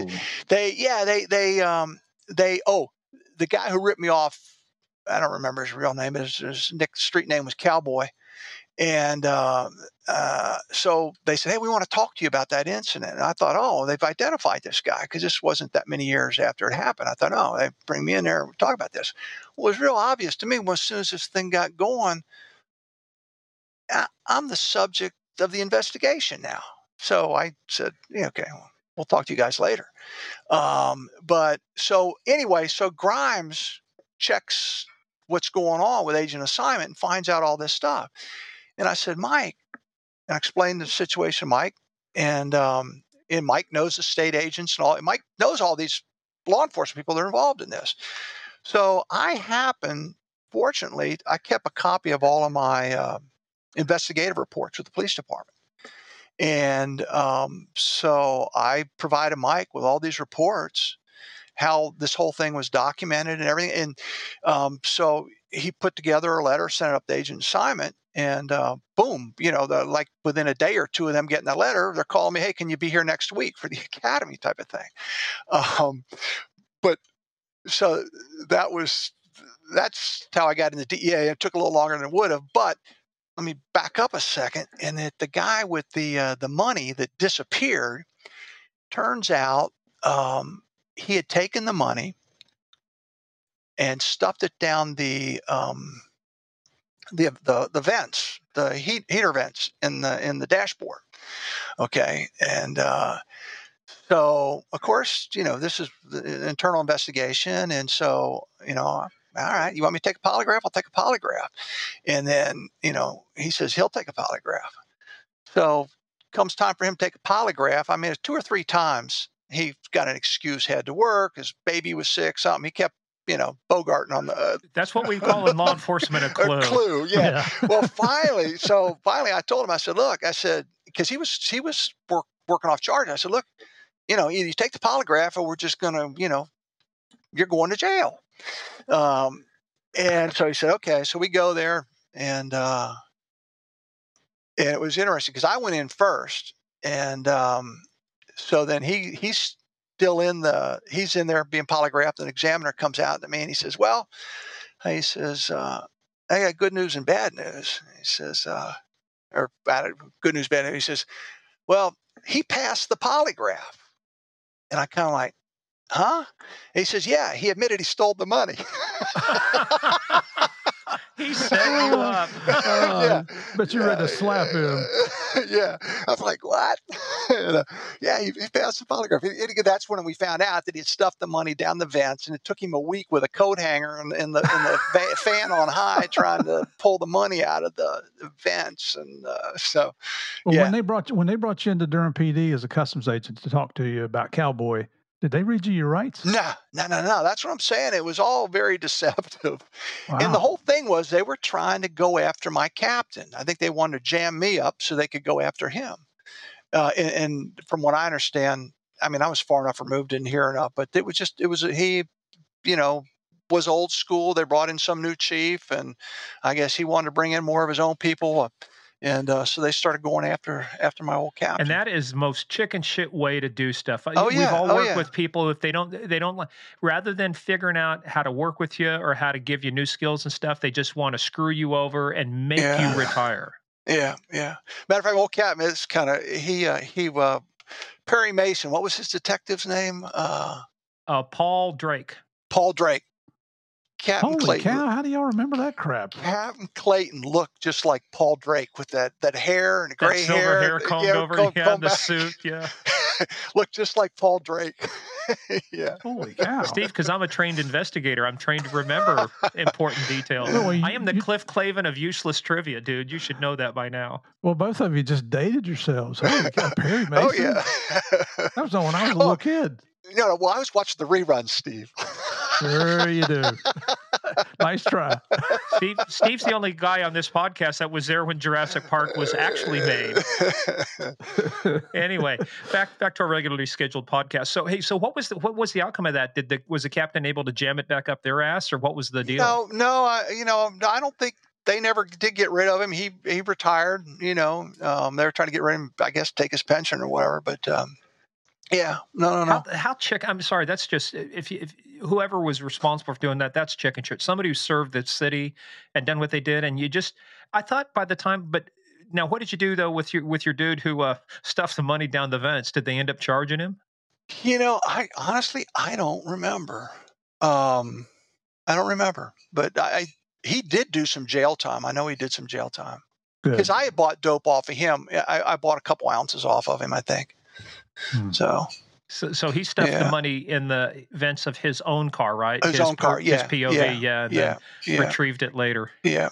the guy who ripped me off, I don't remember his real name. His street name was Cowboy. And so they said, hey, we want to talk to you about that incident. And I thought, oh, they've identified this guy, because this wasn't that many years after it happened. I thought, oh, they bring me in there and talk about this. Well, it was real obvious to me as soon as this thing got going, I'm the subject of the investigation now. So I said, yeah, okay, we'll talk to you guys later. But so anyway, so Grimes checks what's going on with agent assignment and finds out all this stuff. And I said, Mike, and I explained the situation to Mike, and Mike knows the state agents and all. And Mike knows all these law enforcement people that are involved in this. So fortunately, I kept a copy of all of my investigative reports with the police department. And so I provided Mike with all these reports, how this whole thing was documented and everything. And so he put together a letter, sent it up to agent assignment, and boom, like within a day or two of them getting that letter, they're calling me, hey, can you be here next week for the academy type of thing. But so that's how I got into DEA. It took a little longer than it would have, but let me back up a second. And that the guy with the money that disappeared, turns out he had taken the money and stuffed it down the vents, the heater vents in the dashboard. Okay, and so of course, this is the internal investigation, and so all right, you want me to take a polygraph? I'll take a polygraph. And then, he says he'll take a polygraph. So comes time for him to take a polygraph. I mean, it's 2 or 3 times he got an excuse, had to work, his baby was sick, something. He kept, bogarting on the... That's what we call in law enforcement a clue. A clue, yeah. Well, finally I told him, I said, look, because he was working off charge. I said, look, either you take the polygraph or we're just going to, you're going to jail. And so he said, okay. So we go there, and it was interesting because I went in first, and so then he's still he's in there being polygraphed. And the examiner comes out to me and he says, well, I got good news and bad news. He says, or good news, bad news. He says, well, he passed the polygraph. And I kind of like, huh? And he says, yeah, he admitted he stole the money. He set you up. Yeah. But you ready to slap him. Yeah. I was like, what? And, yeah, he passed the polygraph. That's when we found out that he had stuffed the money down the vents, and it took him a week with a coat hanger in the fan on high trying to pull the money out of the vents. And so, well, when they brought you into Durham PD as a customs agent to talk to you about Cowboy, did they read you your rights? No. That's what I'm saying. It was all very deceptive. Wow. And the whole thing was they were trying to go after my captain. I think they wanted to jam me up so they could go after him. And from what I understand, I mean, I was far enough removed, didn't hear enough, but he, was old school. They brought in some new chief, and I guess he wanted to bring in more of his own people. And so they started going after my old captain. And that is the most chicken shit way to do stuff. Oh, yeah. We've all worked with people, if they don't, rather than figuring out how to work with you or how to give you new skills and stuff, they just want to screw you over and make you retire. Yeah. Matter of fact, old captain is kind of, he Perry Mason, what was his detective's name? Paul Drake. Paul Drake. Captain Holy Clayton. cow, how do y'all remember that crap? Captain Clayton looked just like Paul Drake with that hair and the gray silver hair combed over, the back. suit, yeah. Looked just like Paul Drake. Yeah. Holy cow. Steve, because I'm a trained investigator, I'm trained to remember important details. Well, I am the Cliff Clavin of useless trivia, dude. You should know that by now. Well, both of you just dated yourselves. Holy cow, Perry Mason. Oh, yeah. That was when I was a little kid. Well, I was watching the reruns, Steve. Sure you do. Nice try. Steve's the only guy on this podcast that was there when Jurassic Park was actually made. Anyway, back to our regularly scheduled podcast. So hey, so what was the outcome of that? Was the captain able to jam it back up their ass, or what was the deal? No, I don't think they never did get rid of him. He retired. They were trying to get rid of him, I guess, take his pension or whatever. But yeah, no. I'm sorry. That's just if whoever was responsible for doing that, that's chicken shit. Somebody who served the city and done what they did, and I thought by the time, but now what did you do though with your dude who stuffed the money down the vents? Did they end up charging him? I honestly I don't remember. I don't remember, but he did do some jail time. I know he did some jail time because I had bought dope off of him. I bought a couple ounces off of him, I think. So he stuffed the money in the vents of his own car, right? His own car, his POV, retrieved it later. Yeah.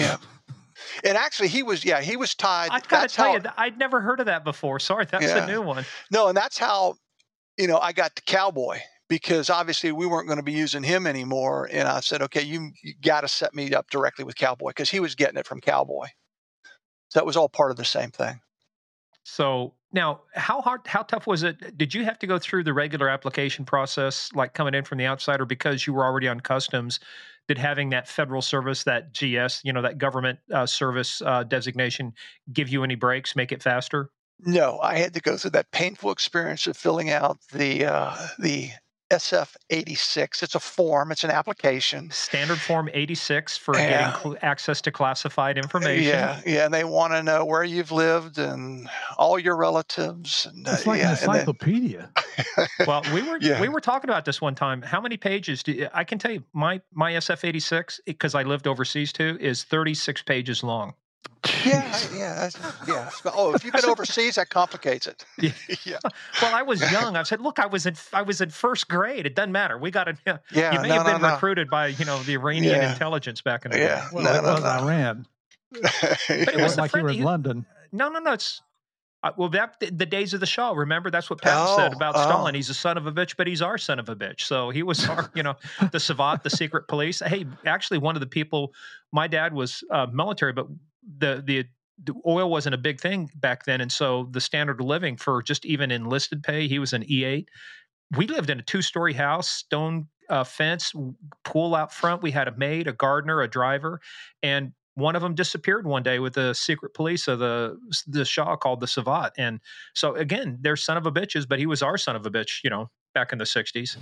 And actually, he was tied. I got to tell you, I'd never heard of that before. Sorry, that's a new one. No, and that's how, I got to Cowboy, because obviously we weren't going to be using him anymore. And I said, okay, you got to set me up directly with Cowboy, because he was getting it from Cowboy. So that was all part of the same thing. So now, how tough was it? Did you have to go through the regular application process, like coming in from the outside, or because you were already on customs, did having that federal service, that GS, that government service designation, give you any breaks, make it faster? No, I had to go through that painful experience of filling out the SF-86. It's a form. It's an application. Standard Form 86 for getting access to classified information. Yeah. And they want to know where you've lived and all your relatives. And, it's like an encyclopedia. Well, we were talking about this one time. How many pages I can tell you, my SF-86, because I lived overseas too, is 36 pages long. Yeah. Oh, if you've been overseas, that complicates it. Yeah. Well, I was young. I said, look, I was in first grade. It doesn't matter. We got it. You may have been recruited by the Iranian intelligence back in the day. Well, it was Iran. But it was like you were in London. No. It's the days of the Shah. Remember, that's what Pat said about Stalin. He's a son of a bitch, but he's our son of a bitch. So he was our, the Savant, the secret police. Hey, actually, one of the people. My dad was military, but the oil wasn't a big thing back then, and so the standard of living for just even enlisted pay, he was an E8. We lived in a 2-story house, stone fence, pool out front. We had a maid, a gardener, a driver, and one of them disappeared one day with the secret police of the Shah called the Savant. And so again, they're son of a bitches, but he was our son of a bitch, back in the 60s.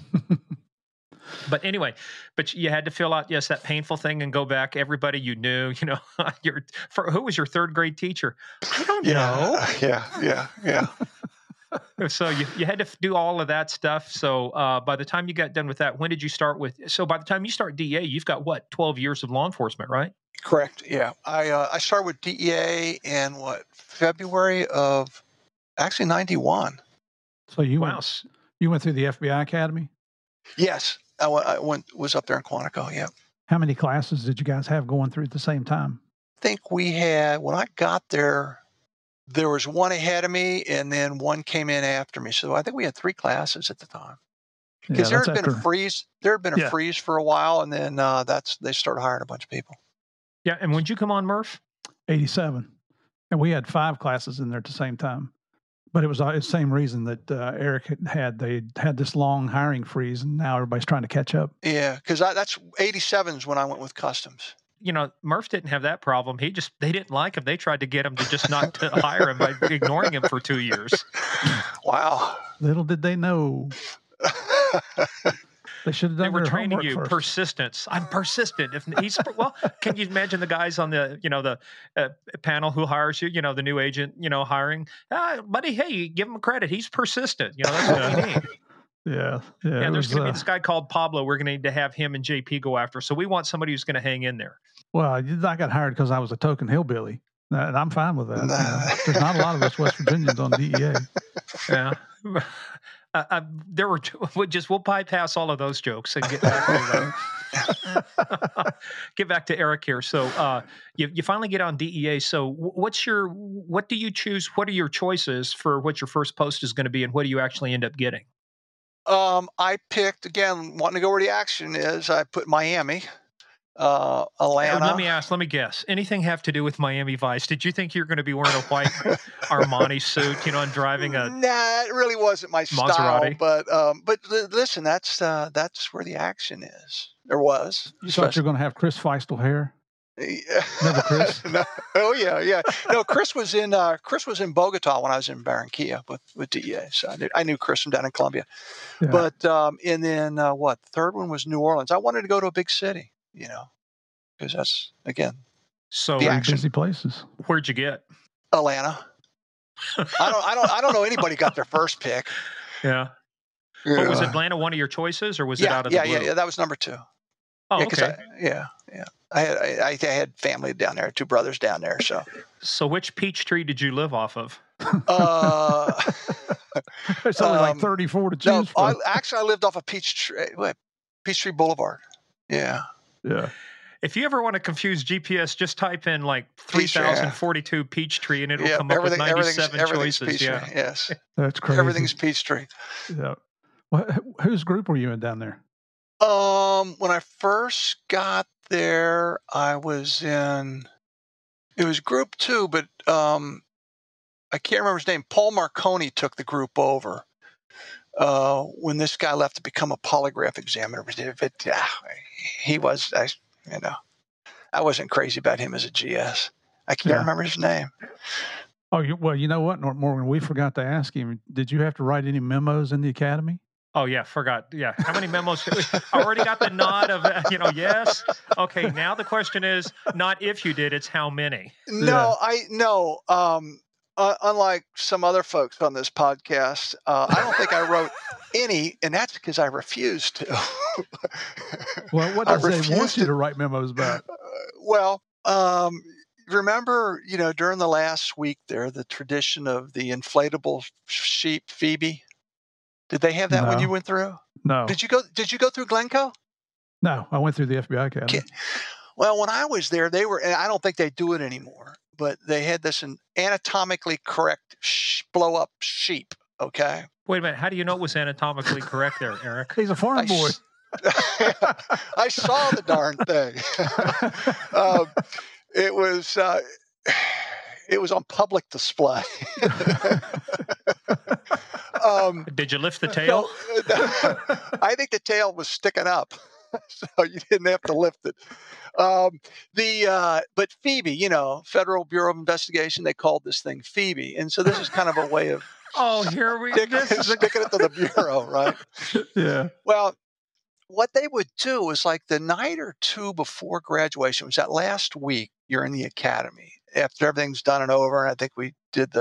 But anyway, you had to fill out, that painful thing and go back. Everybody you knew, who was your third grade teacher? I don't know. Yeah. So you had to do all of that stuff. So by the time you got done with that, when did you start with? So by the time you start DEA, you've got 12 years of law enforcement, right? Correct. Yeah. I started with DEA in February of actually 91. So you went through the FBI Academy? Yes. I was up there in Quantico, yeah. How many classes did you guys have going through at the same time? I think we had, when I got there was one ahead of me, and then one came in after me. So I think we had 3 classes at the time. Because there had been a freeze. There had been a freeze for a while, and then they started hiring a bunch of people. Yeah, and when did you come on, Murph? 87. And we had 5 classes in there at the same time. But it was the same reason that Eric had. They had this long hiring freeze, and now everybody's trying to catch up. Yeah, because that's 87 is when I went with customs. Murph didn't have that problem. They didn't like him. They tried to get him to just not to hire him by ignoring him for 2 years. Wow. Little did they know. They should have done. They were training you first. Persistence. I'm persistent. Can you imagine the guys on the panel who hires you? The new agent, hiring. Buddy, hey, give him credit. He's persistent. That's what we need. Yeah. There's going to be this guy called Pablo. We're going to need to have him and JP go after. So we want somebody who's going to hang in there. Well, I got hired because I was a token hillbilly, and I'm fine with that. There's not a lot of us West Virginians on DEA. Yeah. We'll bypass all of those jokes and get back to Eric here. So you finally get on DEA. So what do you choose? What are your choices for what your first post is going to be, and what do you actually end up getting? I picked, again, wanting to go where the action is. I put Miami. Atlanta. Let me guess. Anything have to do with Miami Vice? Did you think you were going to be wearing a white Armani suit, and driving a Nah, it really wasn't my Maserati? style. But listen, that's where the action is. There was. You thought you were going to have Chris Feistel hair? Yeah. Remember Chris? No. Oh yeah. No, Chris was in Bogota when I was in Barranquilla with DEA. So I knew Chris from down in Colombia. Yeah. But and then the third one was New Orleans. I wanted to go to a big city, because that's again So the action. Busy places. Where'd you get? Atlanta. I don't know anybody got their first pick. Yeah. But was Atlanta one of your choices, or was it out of the blue? Yeah. That was number 2. Oh, okay. I had family down there, 2 brothers down there. So which peach tree did you live off of? There's only like 34 to choose from. I lived off of Peachtree Boulevard. Yeah. Yeah. If you ever want to confuse GPS, just type in like 3042 Peachtree, and it'll come up with 97 choices. Peachtree, yeah. Yes. That's crazy. Everything's Peachtree. Yeah. Whose group were you in down there? When I first got there, I was in. It was Group 2, but I can't remember his name. Paul Marconi took the group over when this guy left to become a polygraph examiner. He was, I wasn't crazy about him as a GS. I can't remember his name. Oh, well, you know what, Morgan? We forgot to ask him. Did you have to write any memos in the academy? Oh, yeah, forgot. Yeah. How many memos? I already got the nod of, yes. Okay, now the question is not if you did, it's how many. No. Unlike some other folks on this podcast, I don't think I wrote any, and that's because I refused to. Well, what does they want you to write memos about? Remember, during the last week there, the tradition of the inflatable sheep Phoebe? Did they have that when you went through? No. Did you go through Glencoe? No, I went through the FBI Academy. Okay. Well, when I was there, they were, and I don't think they do it anymore, but they had this anatomically correct blow up sheep. Okay. Wait a minute. How do you know it was anatomically correct there, Eric? He's a farm boy. I saw the darn thing. It was on public display. Did you lift the tail? I think the tail was sticking up, so you didn't have to lift it. But Phoebe, Federal Bureau of Investigation, they called this thing Phoebe, and so this is kind of a way of here we sticking it to the bureau, right? Yeah. Well, what they would do is like the night or two before graduation, was that last week you're in the academy after everything's done and over, and I think we did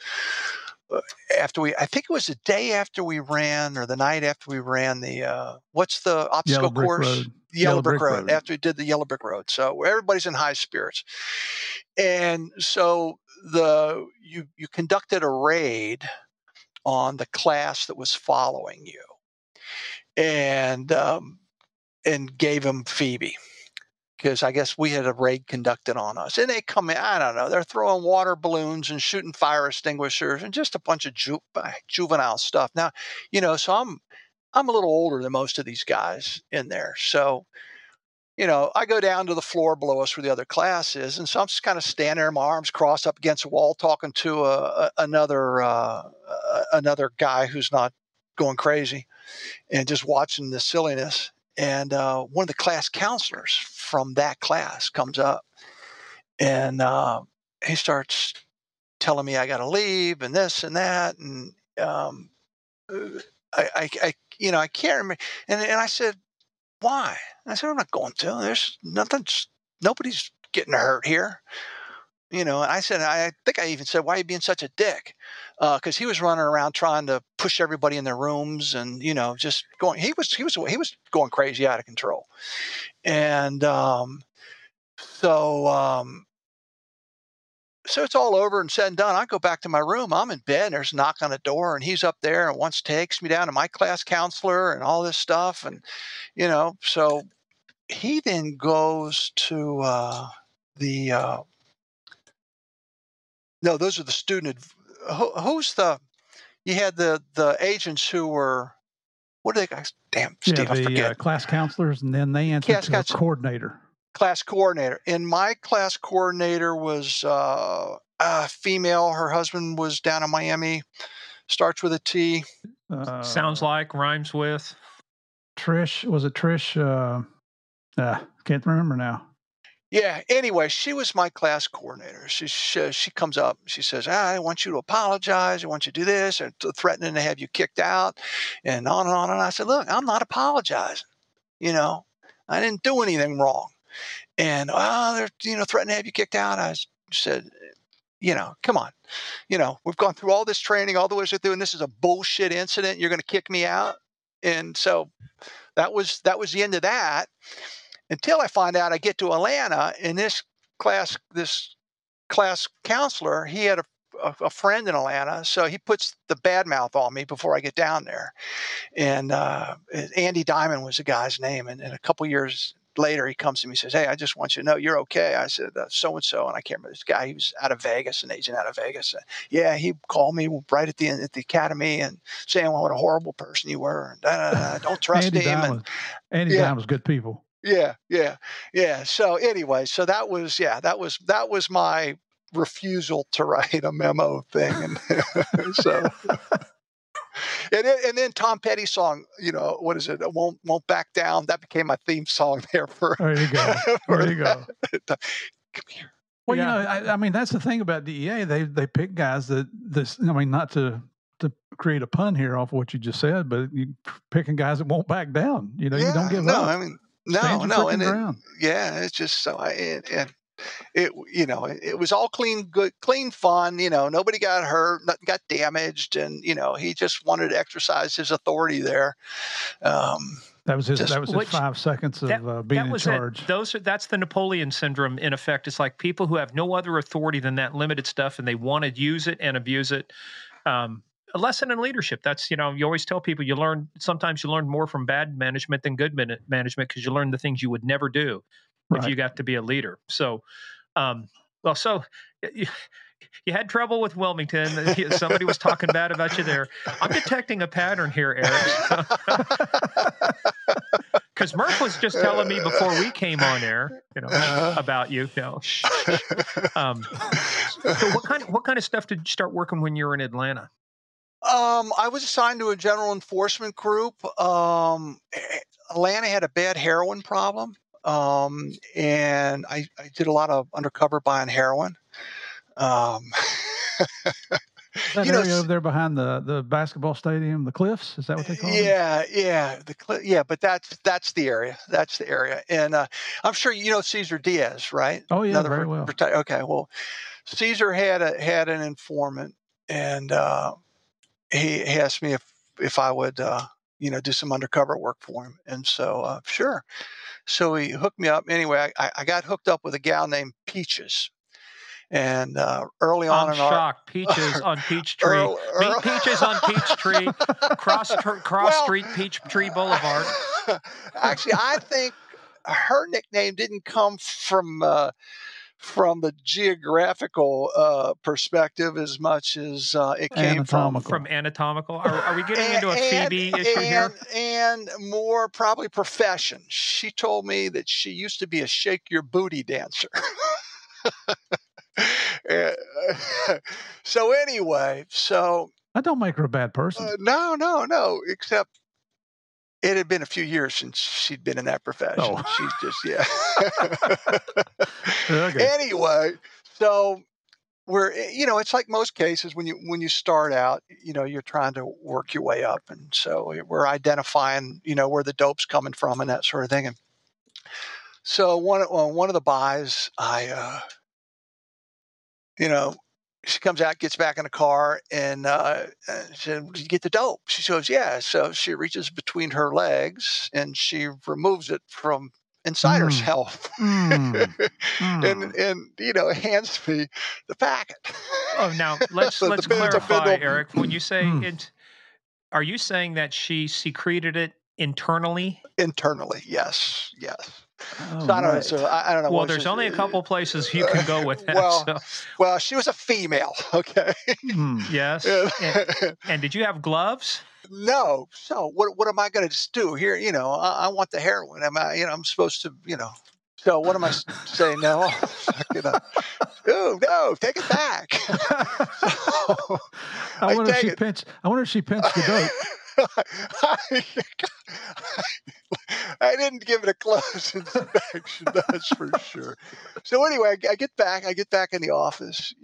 I think it was the day after we ran, or the night after we ran the what's the obstacle course? Yellow Brick Road. After we did the Yellow Brick Road, so everybody's in high spirits, and so you conducted a raid on the class that was following you, and gave them Phoebe. Because I guess we had a raid conducted on us. And they come in, I don't know, they're throwing water balloons and shooting fire extinguishers and just a bunch of juvenile stuff. Now, so I'm a little older than most of these guys in there. So, I go down to the floor below us where the other class is. And so I'm just kind of standing there, my arms crossed up against the wall, talking to another guy who's not going crazy and just watching the silliness. And one of the class counselors from that class comes up, and he starts telling me I got to leave and this and that, and I can't remember. And I said, why? I said, I'm not going to. There's nothing. Nobody's getting hurt here. And I said, I think I even said, why are you being such a dick? Because he was running around trying to push everybody in their rooms, and just going. He was going crazy, out of control. And so it's all over and said and done. I go back to my room. I'm in bed, and there's a knock on the door, and he's up there and takes me down to my class counselor and all this stuff, and so he then goes to no, those are the student. Who's you had the agents who were, what are they guys? Damn, Steve, I forget. Class counselors, and then they answered to a coordinator. Class coordinator. And my class coordinator was female. Her husband was down in Miami. Starts with a T. Sounds like, rhymes with. Trish. Was it Trish? Can't remember now. Yeah. Anyway, she was my class coordinator. She comes up. She says, I want you to apologize. I want you to do this, and threatening to have you kicked out, and on and on. And I said, look, I'm not apologizing. I didn't do anything wrong. And they're threatening to have you kicked out. I said, come on. We've gone through all this training, all the ways through, and this is a bullshit incident. You're going to kick me out. And so that was the end of that. Until I find out I get to Atlanta, and this class counselor, he had a friend in Atlanta, so he puts the bad mouth on me before I get down there. And Andy Diamond was the guy's name. And a couple years later, he comes to me and says, hey, I just want you to know you're okay. I said, so-and-so, and I can't remember this guy. He was out of Vegas, an agent out of Vegas. Yeah, he called me right at the end at the academy and saying what a horrible person you were. And, don't trust him. Andy Diamond was good people. Yeah. So anyway, that was my refusal to write a memo thing. And so, and then Tom Petty's song, what is it? Won't Back Down. That became my theme song there for. There you go. There you go. Come here. Well, I mean, that's the thing about DEA. They pick guys not to create a pun here off of what you just said, but you picking guys that won't back down. You don't give up. I mean, no, and it's just so it was all clean fun. Nobody got hurt, nothing got damaged, and he just wanted to exercise his authority there. That was his 5 seconds of being in charge. That's the Napoleon syndrome in effect. It's like people who have no other authority than that limited stuff, and they want to use it and abuse it. A lesson in leadership. That's, you always tell people sometimes you learn more from bad management than good management, because you learn the things you would never do if you got to be a leader. So, you had trouble with Wilmington. Somebody was talking bad about you there. I'm detecting a pattern here, Eric. Because Murph was just telling me before we came on air, about you. So what kind of stuff did you start working when you were in Atlanta? I was assigned to a general enforcement group. Atlanta had a bad heroin problem. And I did a lot of undercover buying heroin. That area over there behind the basketball stadium, the Cliffs, is that what they call it? Yeah, but that's the area. That's the area. And I'm sure you know Cesar Diaz, right? Oh yeah, very well. Okay, well, Cesar had an informant, and he asked me if I would do some undercover work for him, and so sure. So he hooked me up. Anyway, I got hooked up with a gal named Peaches. And early on I'm shocked. Peaches on Peachtree. Meet Peaches on Peachtree. Cross Street, Peachtree Boulevard. Actually, I think her nickname didn't come from the geographical perspective as much as it came from anatomical. Are we getting into a Phoebe issue here? And more probably profession. She told me that she used to be a shake your booty dancer. So anyway, that don't make her a bad person. No. Except it had been a few years since she'd been in that profession. Oh. She's just Okay. Anyway, so it's like most cases when you start out, you're trying to work your way up, and so we're identifying where the dope's coming from and that sort of thing. And so one of the buys, she comes out, gets back in the car, and said, "Did you get the dope?" She goes, "Yeah." So she reaches between her legs and she removes it from inside herself, and hands me the packet. Oh, now let's clarify, Eric. When you say it, are you saying that she secreted it internally? Internally, yes. Oh, so I don't know. Well, there's only a couple places you can go with that. Well, she was a female. Okay. Yes. And did you have gloves? No. So what am I going to just do here? I want the heroin. I'm supposed to, So what am I saying now? Suck it up. No, take it back. So, I wonder if she pinched the dope. I didn't give it a close inspection, that's for sure. So anyway, I get back in the office,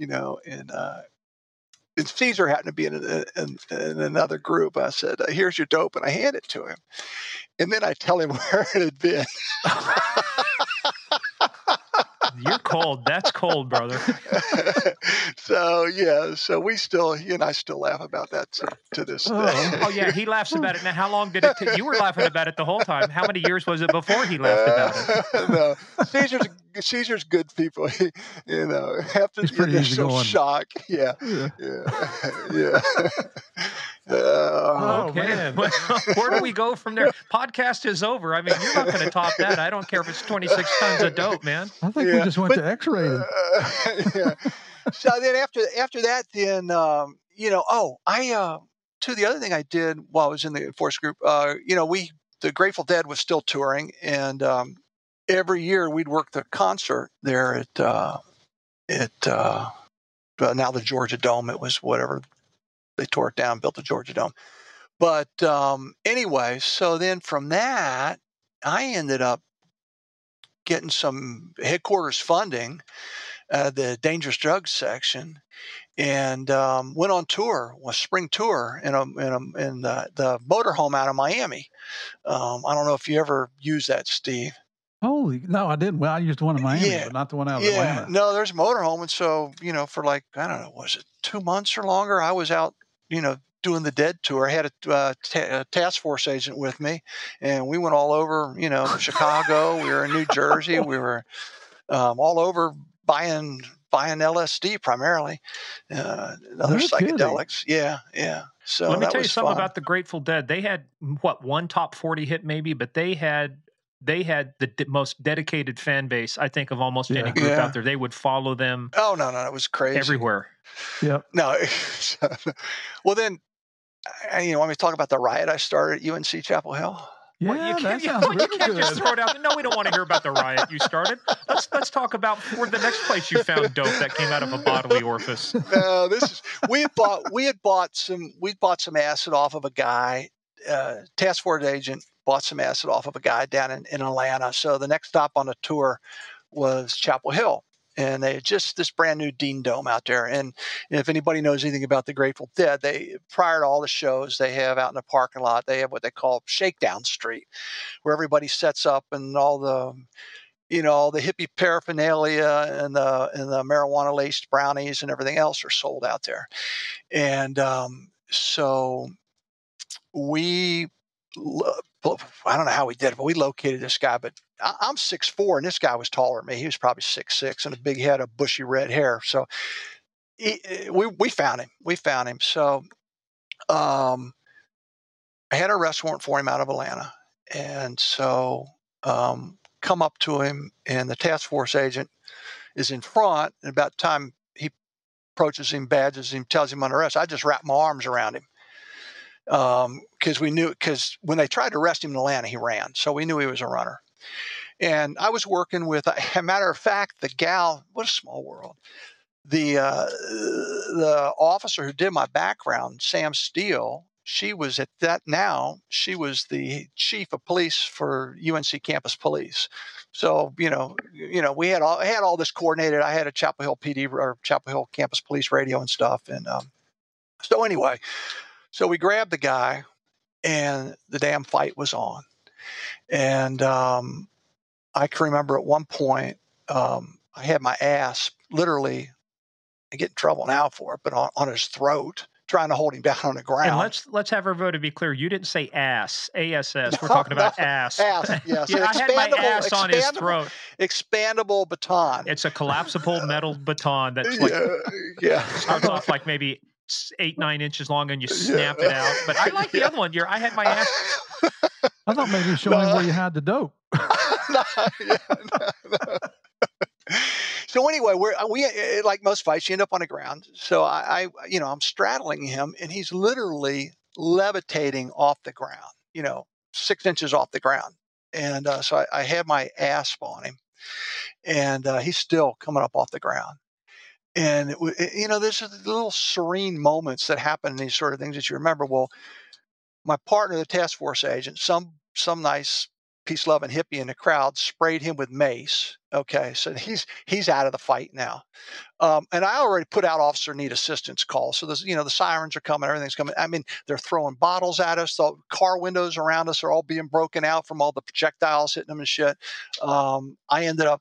and Caesar happened to be in another group. I said, "Here's your dope," and I hand it to him. And then I tell him where it had been. You're cold. That's cold, brother. So we still, he and I still laugh about that to this day. Oh, yeah, he laughs about it. Now, how long did it take? You were laughing about it the whole time. How many years was it before he laughed about it? No, Caesar's good people. After the initial shock. Yeah. Okay. Man. Well, where do we go from there? Podcast is over. I mean, you're not going to top that. I don't care if it's 26 tons of dope, man. I think we just went to X-rated. So then after that, then to the other thing I did while I was in the Force Group, the Grateful Dead was still touring, and every year we'd work the concert there at now the Georgia Dome. It was whatever. They tore it down, built the Georgia Dome. But anyway, so then from that, I ended up getting some headquarters funding, the dangerous drugs section, and went on tour, a spring tour in the motorhome out of Miami. I don't know if you ever used that, Steve. Holy, no, I didn't. Well, I used the one in Miami, but not the one out of Atlanta. No, there's a motorhome. And so, for like, I don't know, was it 2 months or longer? I was out, doing the Dead tour. I had a task force agent with me, and we went all over, Chicago. We were in New Jersey. We were all over buying LSD primarily, other psychedelics. Kidding. Yeah. So let me tell you something fun. about the Grateful Dead. They had one top 40 hit maybe, but they had the most dedicated fan base, I think, of almost any group out there. They would follow them. Oh, no, it was crazy. Everywhere. Yep. No. Well, then, you want me to talk about the riot I started at UNC Chapel Hill? Yeah, well, you can't just throw it out. No, we don't want to hear about the riot you started. Let's talk about where the next place you found dope that came out of a bodily orifice. No, we bought some acid off of a guy. Task force agent bought some acid off of a guy down in Atlanta. So the next stop on the tour was Chapel Hill. And they had just this brand new Dean Dome out there. And if anybody knows anything about the Grateful Dead, prior to all the shows they have out in the parking lot, they have what they call Shakedown Street, where everybody sets up and all the hippie paraphernalia and the marijuana laced brownies and everything else are sold out there. And so I don't know how we did it, but we located this guy. But I'm 6'4", and this guy was taller than me. He was probably 6'6", and a big head of bushy red hair. So we found him. So I had an arrest warrant for him out of Atlanta, and so come up to him, and the task force agent is in front. And about the time he approaches him, badges him, tells him under arrest, I just wrapped my arms around him. Because when they tried to arrest him in Atlanta, he ran. So we knew he was a runner. And I was working with, a matter of fact, the gal, what a small world. The officer who did my background, Sam Steele, she was the chief of police for UNC Campus Police. So, we had all this coordinated. I had a Chapel Hill PD or Chapel Hill Campus Police radio and stuff. And so anyway, so we grabbed the guy, and the damn fight was on. And I can remember at one point, I had my ass literally, I get in trouble now for it, but on his throat, trying to hold him down on the ground. And let's have everybody be clear. You didn't say ass, ASS. We're talking about ass. Ass, yeah. So I had my ass on his throat. Expandable baton. It's a collapsible metal baton that's starts off like maybe 8-9 inches long, and you snap it out. But I like the other one. I had my ass. I thought maybe you showed him where you had the dope. No. So anyway, we like most fights, you end up on the ground. So I'm straddling him, and he's literally levitating off the ground, 6 inches off the ground. And so I had my asp on him, and he's still coming up off the ground. And there's little serene moments that happen in these sort of things that you remember. Well, my partner, the task force agent, some nice peace-loving hippie in the crowd sprayed him with mace. Okay, so he's out of the fight now. And I already put out officer need assistance calls. So there's, the sirens are coming, everything's coming. I mean, they're throwing bottles at us. The car windows around us are all being broken out from all the projectiles hitting them and shit. I ended up,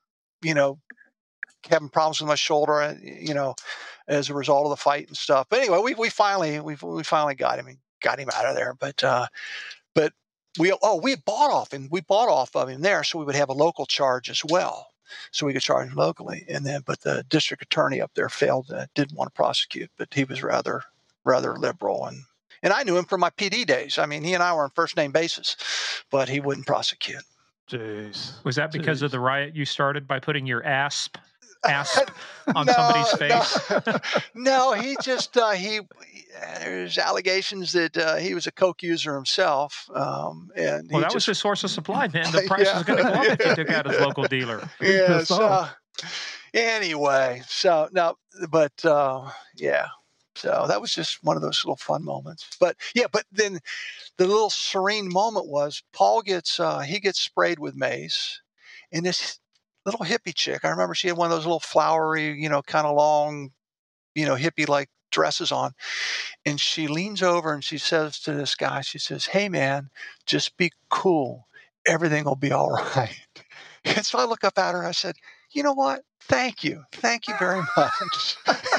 having problems with my shoulder, as a result of the fight and stuff. But anyway, we finally got him out of there. But we bought off of him there, so we would have a local charge as well, so we could charge him locally. But the district attorney up there didn't want to prosecute, but he was rather liberal, and I knew him from my PD days. I mean, he and I were on first name basis, but he wouldn't prosecute. Jeez. Was that because of the riot you started by putting your asp on somebody's face? No, he just there's allegations that he was a coke user himself, and that was his source of supply. Man, the price was going to go up if he took out his local dealer. Yeah. So anyway, so no, but yeah. So that was just one of those little fun moments. But then the little serene moment was Paul gets sprayed with mace, and this little hippie chick, I remember she had one of those little flowery, kind of long, hippie like dresses on. And she leans over and she says to this guy, she says, "Hey man, just be cool. Everything will be all right." And so I look up at her, I said, "You know what? Thank you very much."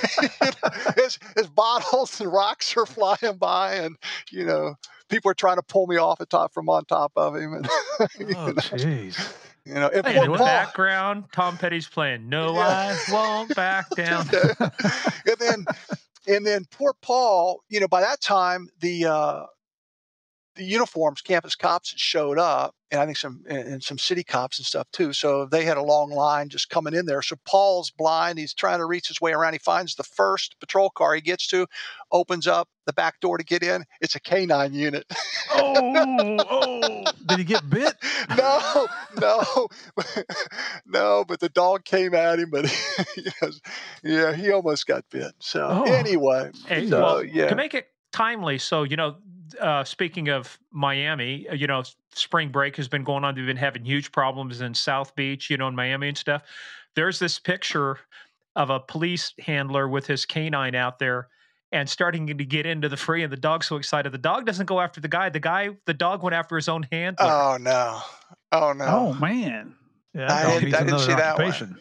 As bottles and rocks are flying by, and people are trying to pull me off from on top of him. And, jeez. In the background, Tom Petty's playing "No, I Won't Back Down." and then poor Paul. By that time the uniforms, campus cops had showed up, and I think some city cops and stuff too. So they had a long line just coming in there. So Paul's blind. He's trying to reach his way around. He finds the first patrol car he gets to, opens up the back door to get in. It's a canine unit. Oh! Did he get bit? No. But the dog came at him. But he almost got bit. So anyway, to make it timely, so speaking of Miami, spring break has been going on. They've been having huge problems in South Beach, in Miami and stuff. There's this picture of a police handler with his canine out there and starting to get into the fray, and the dog's so excited. The dog doesn't go after the guy. The dog went after his own handler. Oh no. Oh man. Yeah, I didn't see that one.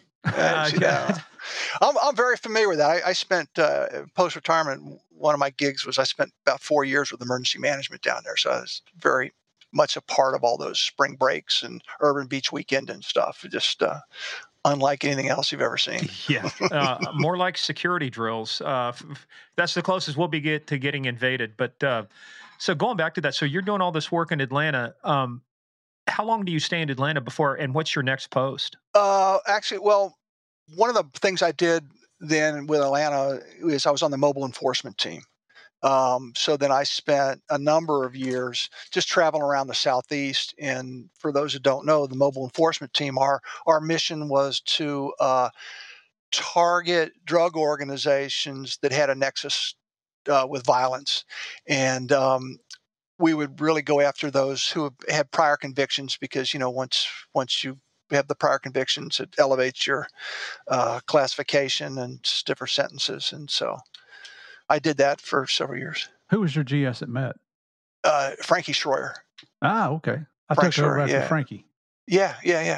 I'm very familiar with that. I spent post-retirement, one of my gigs was I spent about 4 years with emergency management down there. So I was very much a part of all those spring breaks and urban beach weekend and stuff. Just unlike anything else you've ever seen. Yeah. More like security drills. That's the closest we'll be to getting invaded. But so going back to that, so you're doing all this work in Atlanta. How long do you stay in Atlanta before, and what's your next post? Actually, well, one of the things I did then with Atlanta is I was on the mobile enforcement team. So then I spent a number of years just traveling around the Southeast. And for those who don't know, the mobile enforcement team, our mission was to target drug organizations that had a nexus with violence. And we would really go after those who had prior convictions because, once you have the prior convictions, it elevates your classification and stiffer sentences. And so I did that for several years. Who was your GS at Met? Frankie Schroyer. Ah, okay. I took over after Frankie. Yeah.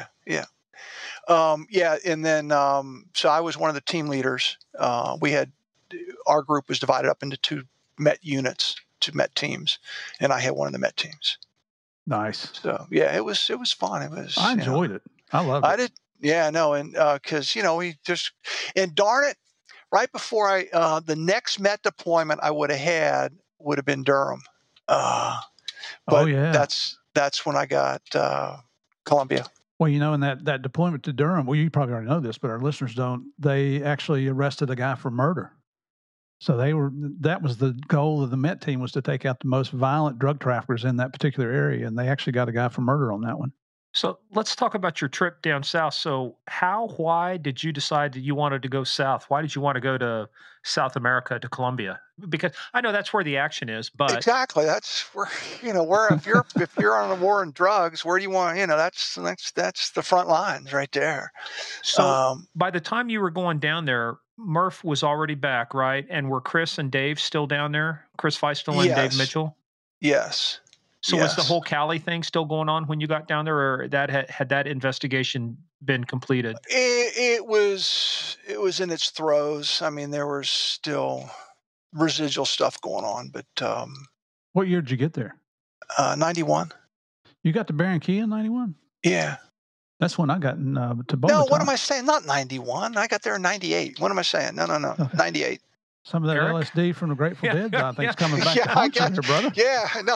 And then, so I was one of the team leaders. Our group was divided up into two Met units, two Met teams, and I had one of the Met teams. Nice. So yeah, it was fun. I enjoyed it. I loved it. I did. Yeah, no, and because we just, and darn it, right before the next Met deployment I would have been Durham. But that's when I got Columbia. Well, in that deployment to Durham, well, you probably already know this, but our listeners don't. They actually arrested a guy for murder. So that was the goal of the Met team, was to take out the most violent drug traffickers in that particular area, and they actually got a guy for murder on that one. So let's talk about your trip down south. So why did you decide that you wanted to go south? Why did you want to go to South America, to Colombia? Because I know that's where the action is, but Exactly. That's where, where if you're on a war on drugs, where do you want, that's the front lines right there. so Um, by the time you were going down there, Murph was already back, right? And were Chris and Dave still down there? Chris Feistel and Dave yes, Mitchell? yes, So was the yes. whole Cali thing still going on when you got down there, or that had that investigation been completed? It was in its throes. I mean, there was still residual stuff going on, but What year did you get there? 91. You got to Barranquilla in 91? Yeah. That's when I got to Bogota. No, what am I saying? Not 91. I got there in 98. What am I saying? No. Okay. 98. Some of that Eric? LSD from the Grateful Yeah, Dead, I think, yeah. is coming back Yeah, to I haunt you got- here, brother. Yeah, no.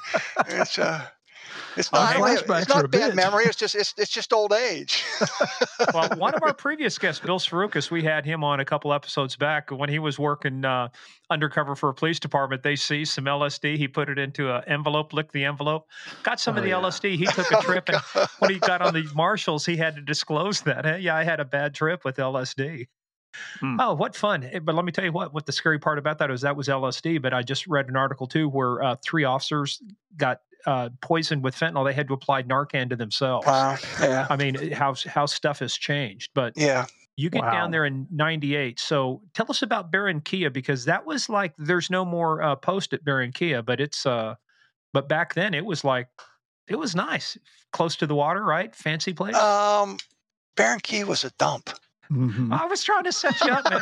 It's not flashbacks it's are not a bad bitch. memory. It's just old age. Well, one of our previous guests, Bill Sarukas, we had him on a couple episodes back when he was working undercover for a police department. They seized some LSD. He put it into an envelope, licked the envelope, got some of the yeah. LSD. He took a trip, and God. when he got on the marshals, he had to disclose that. Hey, yeah, I had a bad trip with LSD. Hmm. Oh, what fun. But let me tell you what the scary part about that was LSD. But I just read an article too where 3 officers got poisoned with fentanyl. They had to apply Narcan to themselves. Wow. Yeah. I mean, how stuff has changed. But Yeah. you get Wow. down there in 98. So tell us about Barranquilla, because that was like, there's no more post at Barranquilla, but but back then it was like, it was nice. Close to the water, right? Fancy place. Barranquilla was a dump. Mhm. I was trying to set you up, man.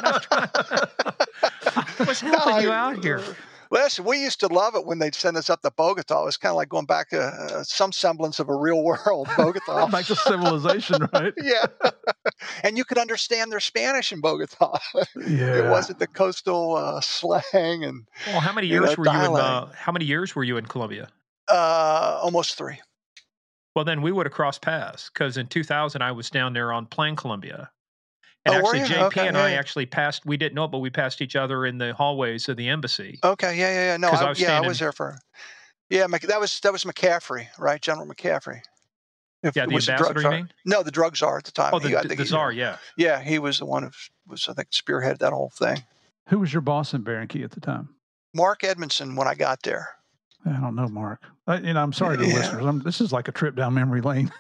I was helping you out here. Listen, we used to love it when they'd send us up to Bogota. It was kind of like going back to some semblance of a real world, Bogota. Back to civilization, right? Yeah. And you could understand their Spanish in Bogota. Yeah. It wasn't the coastal slang and Well, how many You know, years were you in? dialect. How many years were you in Colombia? almost 3. Well, then we would have crossed paths, because in 2000 I was down there on Plain Colombia, and Oh, were actually you? JP Okay, and I yeah. actually passed. We didn't know it, but we passed each other in the hallways of the embassy. Okay, yeah. No, 'Cause I I was was standing- there for. Yeah, that was McCaffrey, right? General McCaffrey. Yeah, the Was drug ambassador, you czar. mean? No, the drug czar at the time. Oh, I think the he- czar, yeah. Yeah, he was the one who was, I think, spearheaded that whole thing. Who was your boss in Barranquilla at the time? Mark Edmondson, when I got there. I don't know, Mark. I'm sorry to the Yeah. listeners. This is like a trip down memory lane.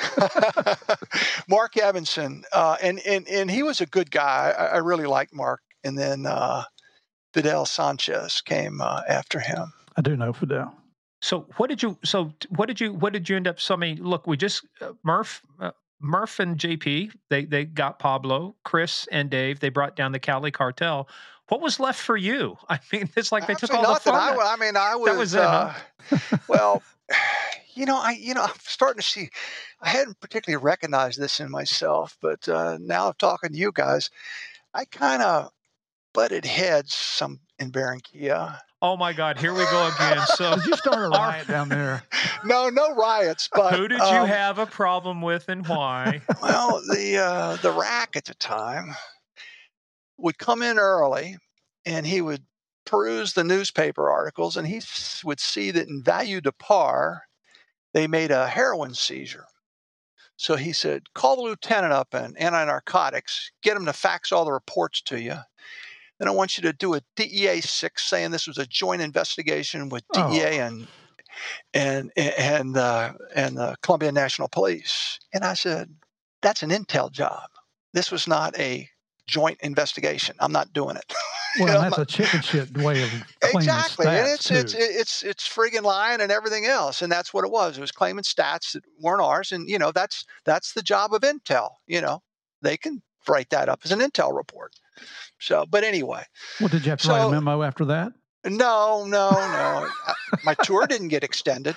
Mark Edmondson, and he was a good guy. I really liked Mark. And then Fidel Sanchez came after him. I do know Fidel. So what did you end up? So I mean, look, we just Murph and JP, they got Pablo, Chris and Dave. They brought down the Cali cartel. What was left for you? I mean, it's like they took all Absolutely the nothing. fun. I mean, I was. That was it, huh? Well, I'm starting to see. I hadn't particularly recognized this in myself, but now talking to you guys, I kind of butted heads some in Barranquilla. Oh my God, here we go again. So Did you start a riot down there? No riots, but who did you have a problem with and why? Well, the rack at the time would come in early, and he would peruse the newspaper articles, and he would see that in Value de Par, they made a heroin seizure. So he said, call the lieutenant up in anti-narcotics, get him to fax all the reports to you. Then I want you to do a DEA 6 saying this was a joint investigation with DEA and the Colombian National Police. And I said, that's an intel job. This was not a joint investigation. I'm not doing it. Well, that's a chicken shit way of claiming Exactly. stats, And too. it's friggin' lying and everything else. And that's what it was. It was claiming stats that weren't ours. And that's the job of intel. They can write that up as an intel report. So, but anyway. Well, did you have to write a memo after that? No. My tour didn't get extended.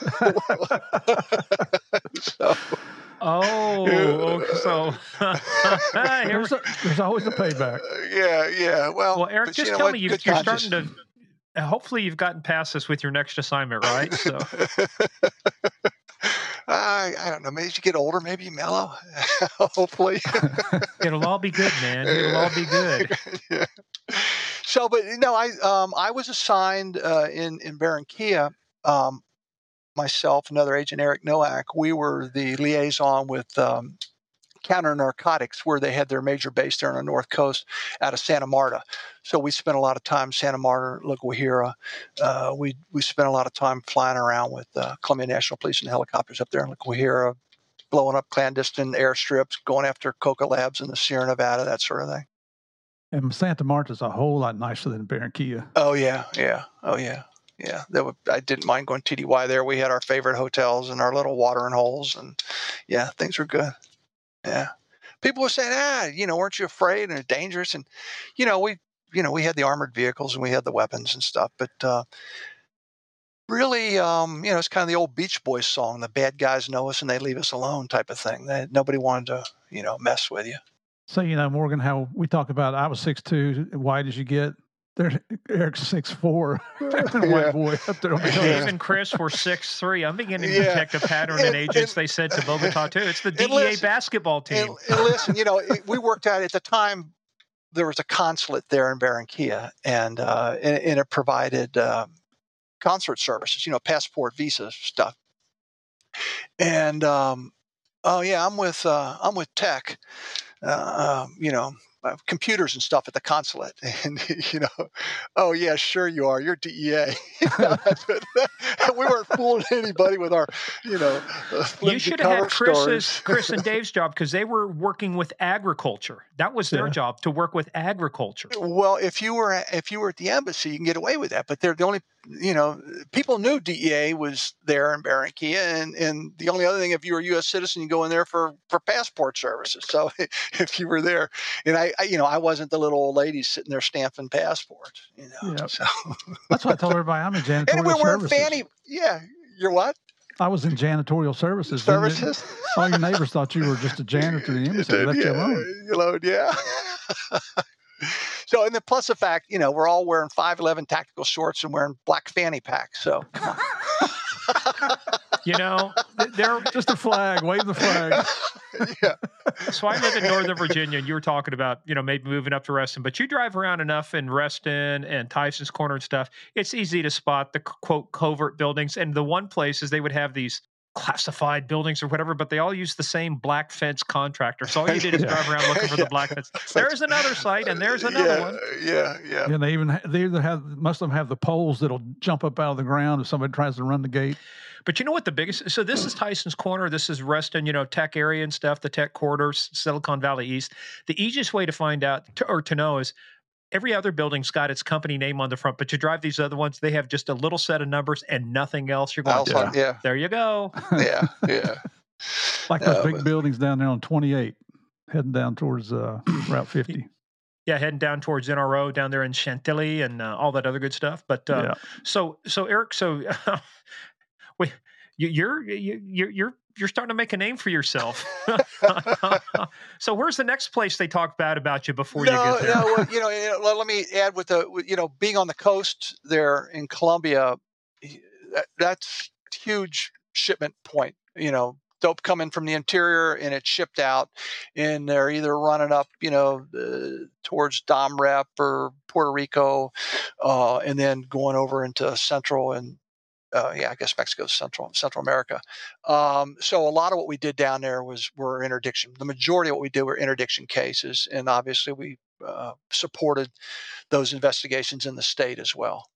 So, So There's always a payback. yeah. Well, Eric, but just you know tell what? me you're Good starting conscience. to. Hopefully, you've gotten past this with your next assignment, right? So I don't know. Maybe as you get older, maybe mellow. Hopefully. it'll all be good, man. It'll all be good. Yeah. So, but I was assigned in Barranquilla myself, another agent, Eric Nowak, we were the liaison with counter narcotics, where they had their major base there on the North Coast out of Santa Marta. So we spent a lot of time Santa Marta, La Guajira. We spent a lot of time flying around with Columbia National Police and helicopters up there in La Guajira, blowing up clandestine airstrips, going after Coca Labs in the Sierra Nevada, that sort of thing. And Santa Marta's a whole lot nicer than Barranquilla. Oh yeah. I didn't mind going TDY there. We had our favorite hotels and our little watering holes, and yeah, things were good. Yeah. People were saying, weren't you afraid and dangerous? And, we had the armored vehicles and we had the weapons and stuff. But really, it's kind of the old Beach Boys song, the bad guys know us and they leave us alone type of thing. Nobody wanted to, mess with you. So, Morgan, how we talk about I was 6'2", wide as you get. There's Eric's 6'4", white boy up there on the Dave and Chris were 6'3". I'm beginning to detect a pattern in agents they sent to Bogota too. It's the DEA basketball team. And listen, we worked out at the time. There was a consulate there in Barranquilla, and it provided consulate services, passport, visa stuff. And I'm with tech. Computers and stuff at the consulate, and oh yeah, sure you are. You're DEA. We weren't fooling anybody with our, you should have had Chris and Dave's job, because they were working with agriculture. That was their job, to work with agriculture. Well, if you were at the embassy, you can get away with that. But they're the only, people knew DEA was there in Barranquilla, and the only other thing, if you were a U.S. citizen, you go in there for passport services. So if you were there, and I wasn't the little old lady sitting there stamping passports, Yep. So that's why I told everybody I'm in janitorial and we weren't services. fanny. Yeah, you're what? I was in janitorial services. Services? All your neighbors thought you were just a janitor to the embassy. They left you alone. Yeah. So, and then plus the fact, we're all wearing 511 tactical shorts and wearing black fanny packs. So, they're just a flag. Wave the flag. Yeah. So I live in Northern Virginia, and you were talking about, maybe moving up to Reston, but you drive around enough in Reston and Tyson's Corner and stuff. It's easy to spot the quote covert buildings. And the one place is they would have these classified buildings or whatever, but they all use the same black fence contractor. So all you did is drive around looking for the black fence. There's another site, and there's another one. Yeah. And they either have, most of them have the poles that'll jump up out of the ground if somebody tries to run the gate. But you know what the biggest? So this is Tyson's Corner. This is Reston, tech area and stuff, the tech corridor, Silicon Valley East. The easiest way to find out or to know is every other building's got its company name on the front, but you drive these other ones, they have just a little set of numbers and nothing else. You're going, there you go. Yeah. Like those big buildings down there on 28, heading down towards Route 50. Yeah, heading down towards NRO down there in Chantilly and all that other good stuff. But so Eric, you're starting to make a name for yourself. So where's the next place they talk bad about you before you get there? Well, let me add with being on the coast there in Colombia, that's huge shipment point. Dope coming from the interior and it's shipped out, and they're either running up, towards Dom Rep or Puerto Rico, and then going over into Central and I guess Mexico's Central America. So a lot of what we did down there were interdiction. The majority of what we did were interdiction cases, and obviously we supported those investigations in the state as well.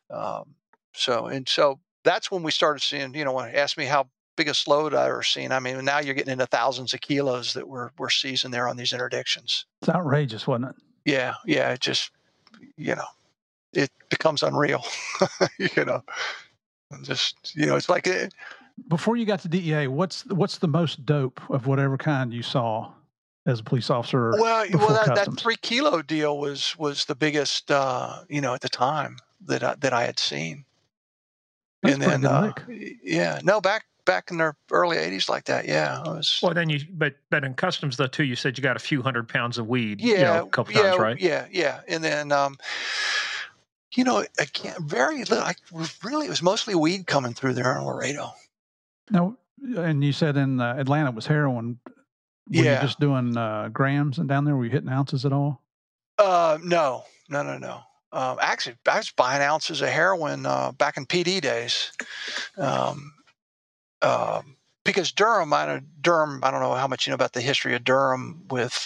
So that's when we started seeing. When you asked me how biggest load I ever seen, I mean, now you're getting into thousands of kilos that we're seizing there on these interdictions. It's outrageous, wasn't it? Yeah. It just it becomes unreal. It's like before you got to DEA, what's the most dope of whatever kind you saw as a police officer? Well, that 3 kilo deal was the biggest, at the time that I had seen. That's and then, back in the early '80s, like that, yeah. Well, then but in customs though too, you said you got a few 100 pounds of weed, a couple times, right? Yeah, and then. Again, very little. It was mostly weed coming through there in Laredo. No, and you said in Atlanta it was heroin. Were you just doing grams and down there? Were you hitting ounces at all? No. Actually, I was buying ounces of heroin back in PD days. because Durham, I don't know how much you know about the history of Durham with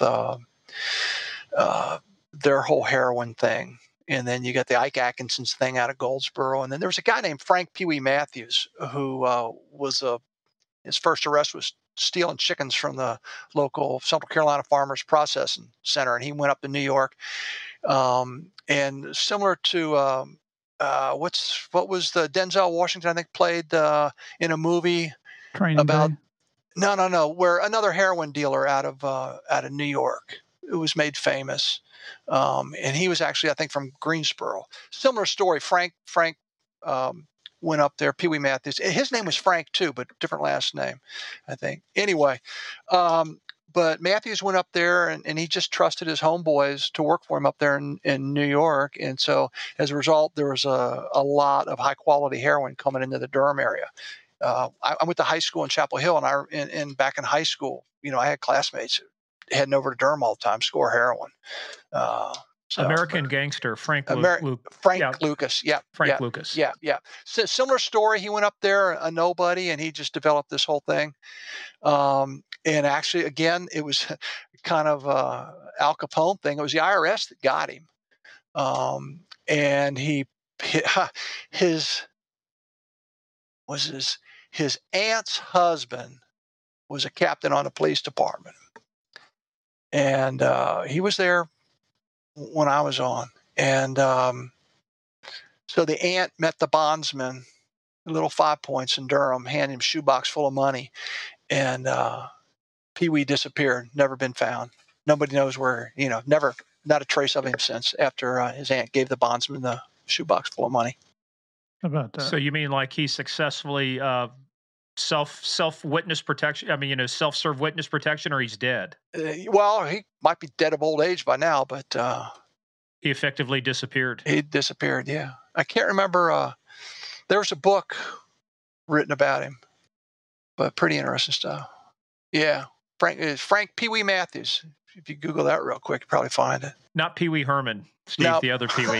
their whole heroin thing. And then you got the Ike Atkinson's thing out of Goldsboro. And then there was a guy named Frank Pee Wee Matthews who his first arrest was stealing chickens from the local Central Carolina Farmers Processing Center. And he went up to New York. And similar to what was the Denzel Washington, I think, played in a movie Training about Day. No, where another heroin dealer out of New York, it was made famous. And he was actually, I think, from Greensboro. Similar story. Frank went up there. Pee Wee Matthews. His name was Frank too, but different last name, I think. Anyway, but Matthews went up there and he just trusted his homeboys to work for him up there in New York. And so as a result, there was a lot of high quality heroin coming into the Durham area. I went to high school in Chapel Hill, and back in high school, I had classmates heading over to Durham all the time, score heroin. American Gangster, Frank Lucas. Yeah. Frank Lucas. Yeah. So, similar story. He went up there, a nobody, and he just developed this whole thing. And actually, again, it was kind of Al Capone thing. It was the IRS that got him. And his aunt's husband was a captain on the police department. And he was there when I was on. And so the aunt met the bondsman, a little 5 Points in Durham, handed him a shoebox full of money. And Pee Wee disappeared, never been found. Nobody knows where, not a trace of him since after his aunt gave the bondsman the shoebox full of money. How about that? So you mean like he successfully self witness protection? I mean, self-serve witness protection, or he's dead? Well, he might be dead of old age by now, but he effectively disappeared. He disappeared. Yeah, I can't remember. There was a book written about him, but pretty interesting stuff. Yeah, Frank Pee Wee Matthews. If you Google that real quick, you probably find it. Not Pee Wee Herman, Steve, No. The other Pee Wee.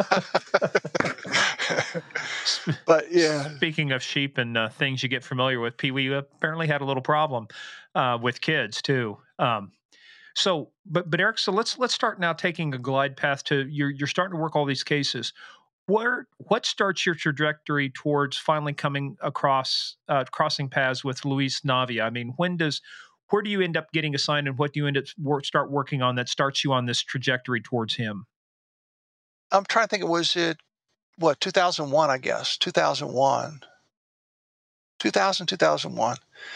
But yeah. Speaking of sheep and things you get familiar with, Pee Wee apparently had a little problem with kids too. But Eric, so let's start now taking a glide path to you're starting to work all these cases. What starts your trajectory towards finally coming across crossing paths with Luis Navia? I mean, where do you end up getting assigned, and what do you end up start working on that starts you on this trajectory towards him? I'm trying to think. Was it 2001? I guess 2001. 2001.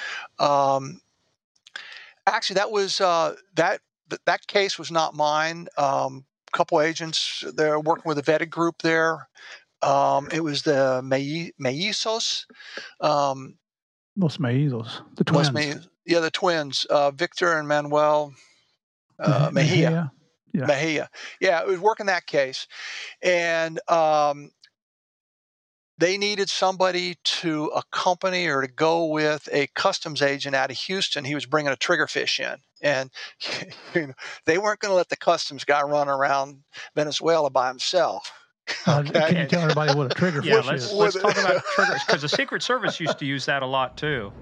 Actually, that was that case was not mine. A couple agents, they're working with a vetted group there. It was the Mellizos. Los Mellizos, the twins. The twins, Victor and Manuel Mejia. Mejia. Yeah, it was working that case. And they needed somebody to accompany or to go with a customs agent out of Houston. He was bringing a triggerfish in. And they weren't going to let the customs guy run around Venezuela by himself. Okay. Can you tell everybody what a triggerfish is? Let's talk about triggers, because the Secret Service used to use that a lot too.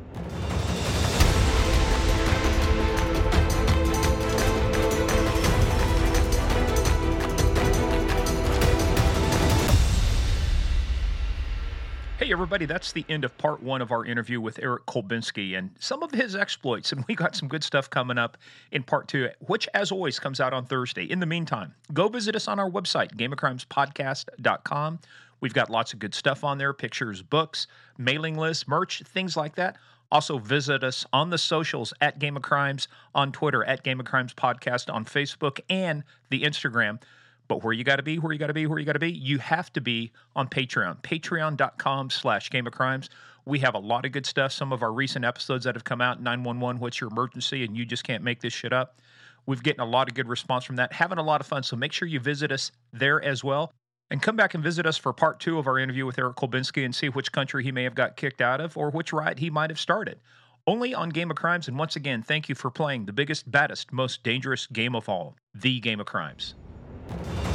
Hey, everybody, that's the end of part one of our interview with Eric Kolbinski and some of his exploits. And we got some good stuff coming up in part two, which, as always, comes out on Thursday. In the meantime, go visit us on our website, gameofcrimespodcast.com. We've got lots of good stuff on there, pictures, books, mailing lists, merch, things like that. Also, visit us on the socials at Game of Crimes, on Twitter at Game of Crimes Podcast, on Facebook, and the Instagram. But where you got to be, you have to be on Patreon, patreon.com/Game of Crimes. We have a lot of good stuff. Some of our recent episodes that have come out, 911, What's Your Emergency? And you just can't make this shit up. We've getting a lot of good response from that, having a lot of fun. So make sure you visit us there as well. And come back and visit us for part two of our interview with Eric Kolbinski and see which country he may have got kicked out of or which riot he might have started. Only on Game of Crimes. And once again, thank you for playing the biggest, baddest, most dangerous game of all, the Game of Crimes.